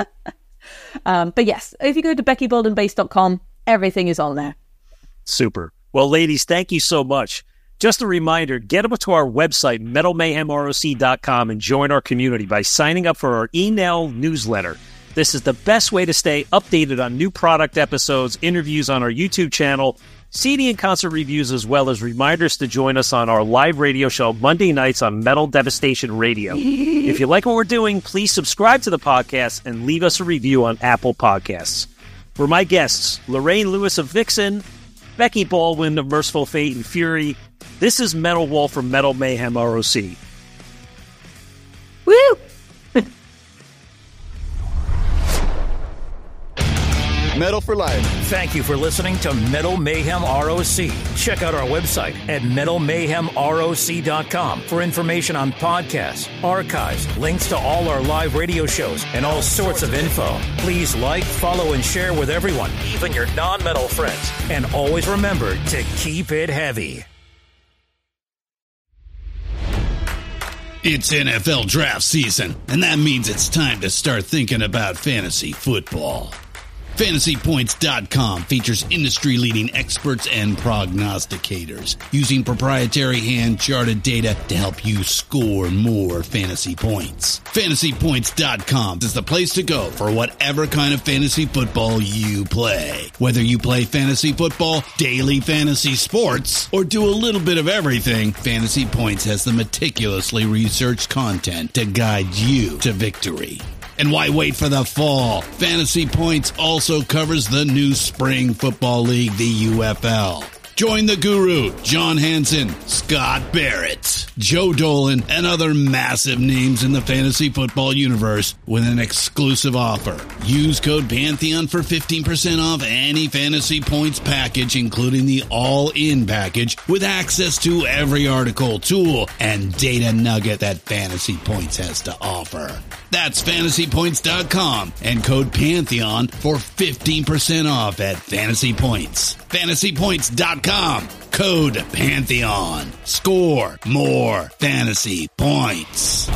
um, but yes, if you go to becky baldwin bass dot com, everything is on there. Super. Well, ladies, thank you so much. Just a reminder, get up to our website, metal mayhem roc dot com, and join our community by signing up for our email newsletter. This is the best way to stay updated on new product episodes, interviews on our YouTube channel, C D and concert reviews, as well as reminders to join us on our live radio show Monday nights on Metal Devastation Radio. If you like what we're doing, please subscribe to the podcast and leave us a review on Apple Podcasts. For my guests, Lorraine Lewis of Vixen, Becky Baldwin of Merciful Fate and Fury, this is Metal Wolf from Metal Mayhem R O C. Woo! Metal for life. Thank you for listening to Metal Mayhem R O C. Check out our website at metal mayhem roc dot com for information on podcasts, archives, links to all our live radio shows, and all sorts of info. Please like, follow, and share with everyone, even your non-metal friends. And always remember to keep it heavy. It's N F L draft season, and that means it's time to start thinking about fantasy football. Fantasy Points dot com features industry-leading experts and prognosticators using proprietary hand-charted data to help you score more fantasy points. Fantasy Points dot com is the place to go for whatever kind of fantasy football you play. Whether you play fantasy football, daily fantasy sports, or do a little bit of everything, Fantasy Points has the meticulously researched content to guide you to victory. And why wait for the fall? Fantasy Points also covers the new Spring Football League, the U F L. Join the guru, John Hansen, Scott Barrett, Joe Dolan, and other massive names in the fantasy football universe with an exclusive offer. Use code Pantheon for fifteen percent off any Fantasy Points package, including the all-in package, with access to every article, tool, and data nugget that Fantasy Points has to offer. That's Fantasy Points dot com and code Pantheon for fifteen percent off at Fantasy Points. Fantasy Points dot com, code Pantheon. Score more fantasy points.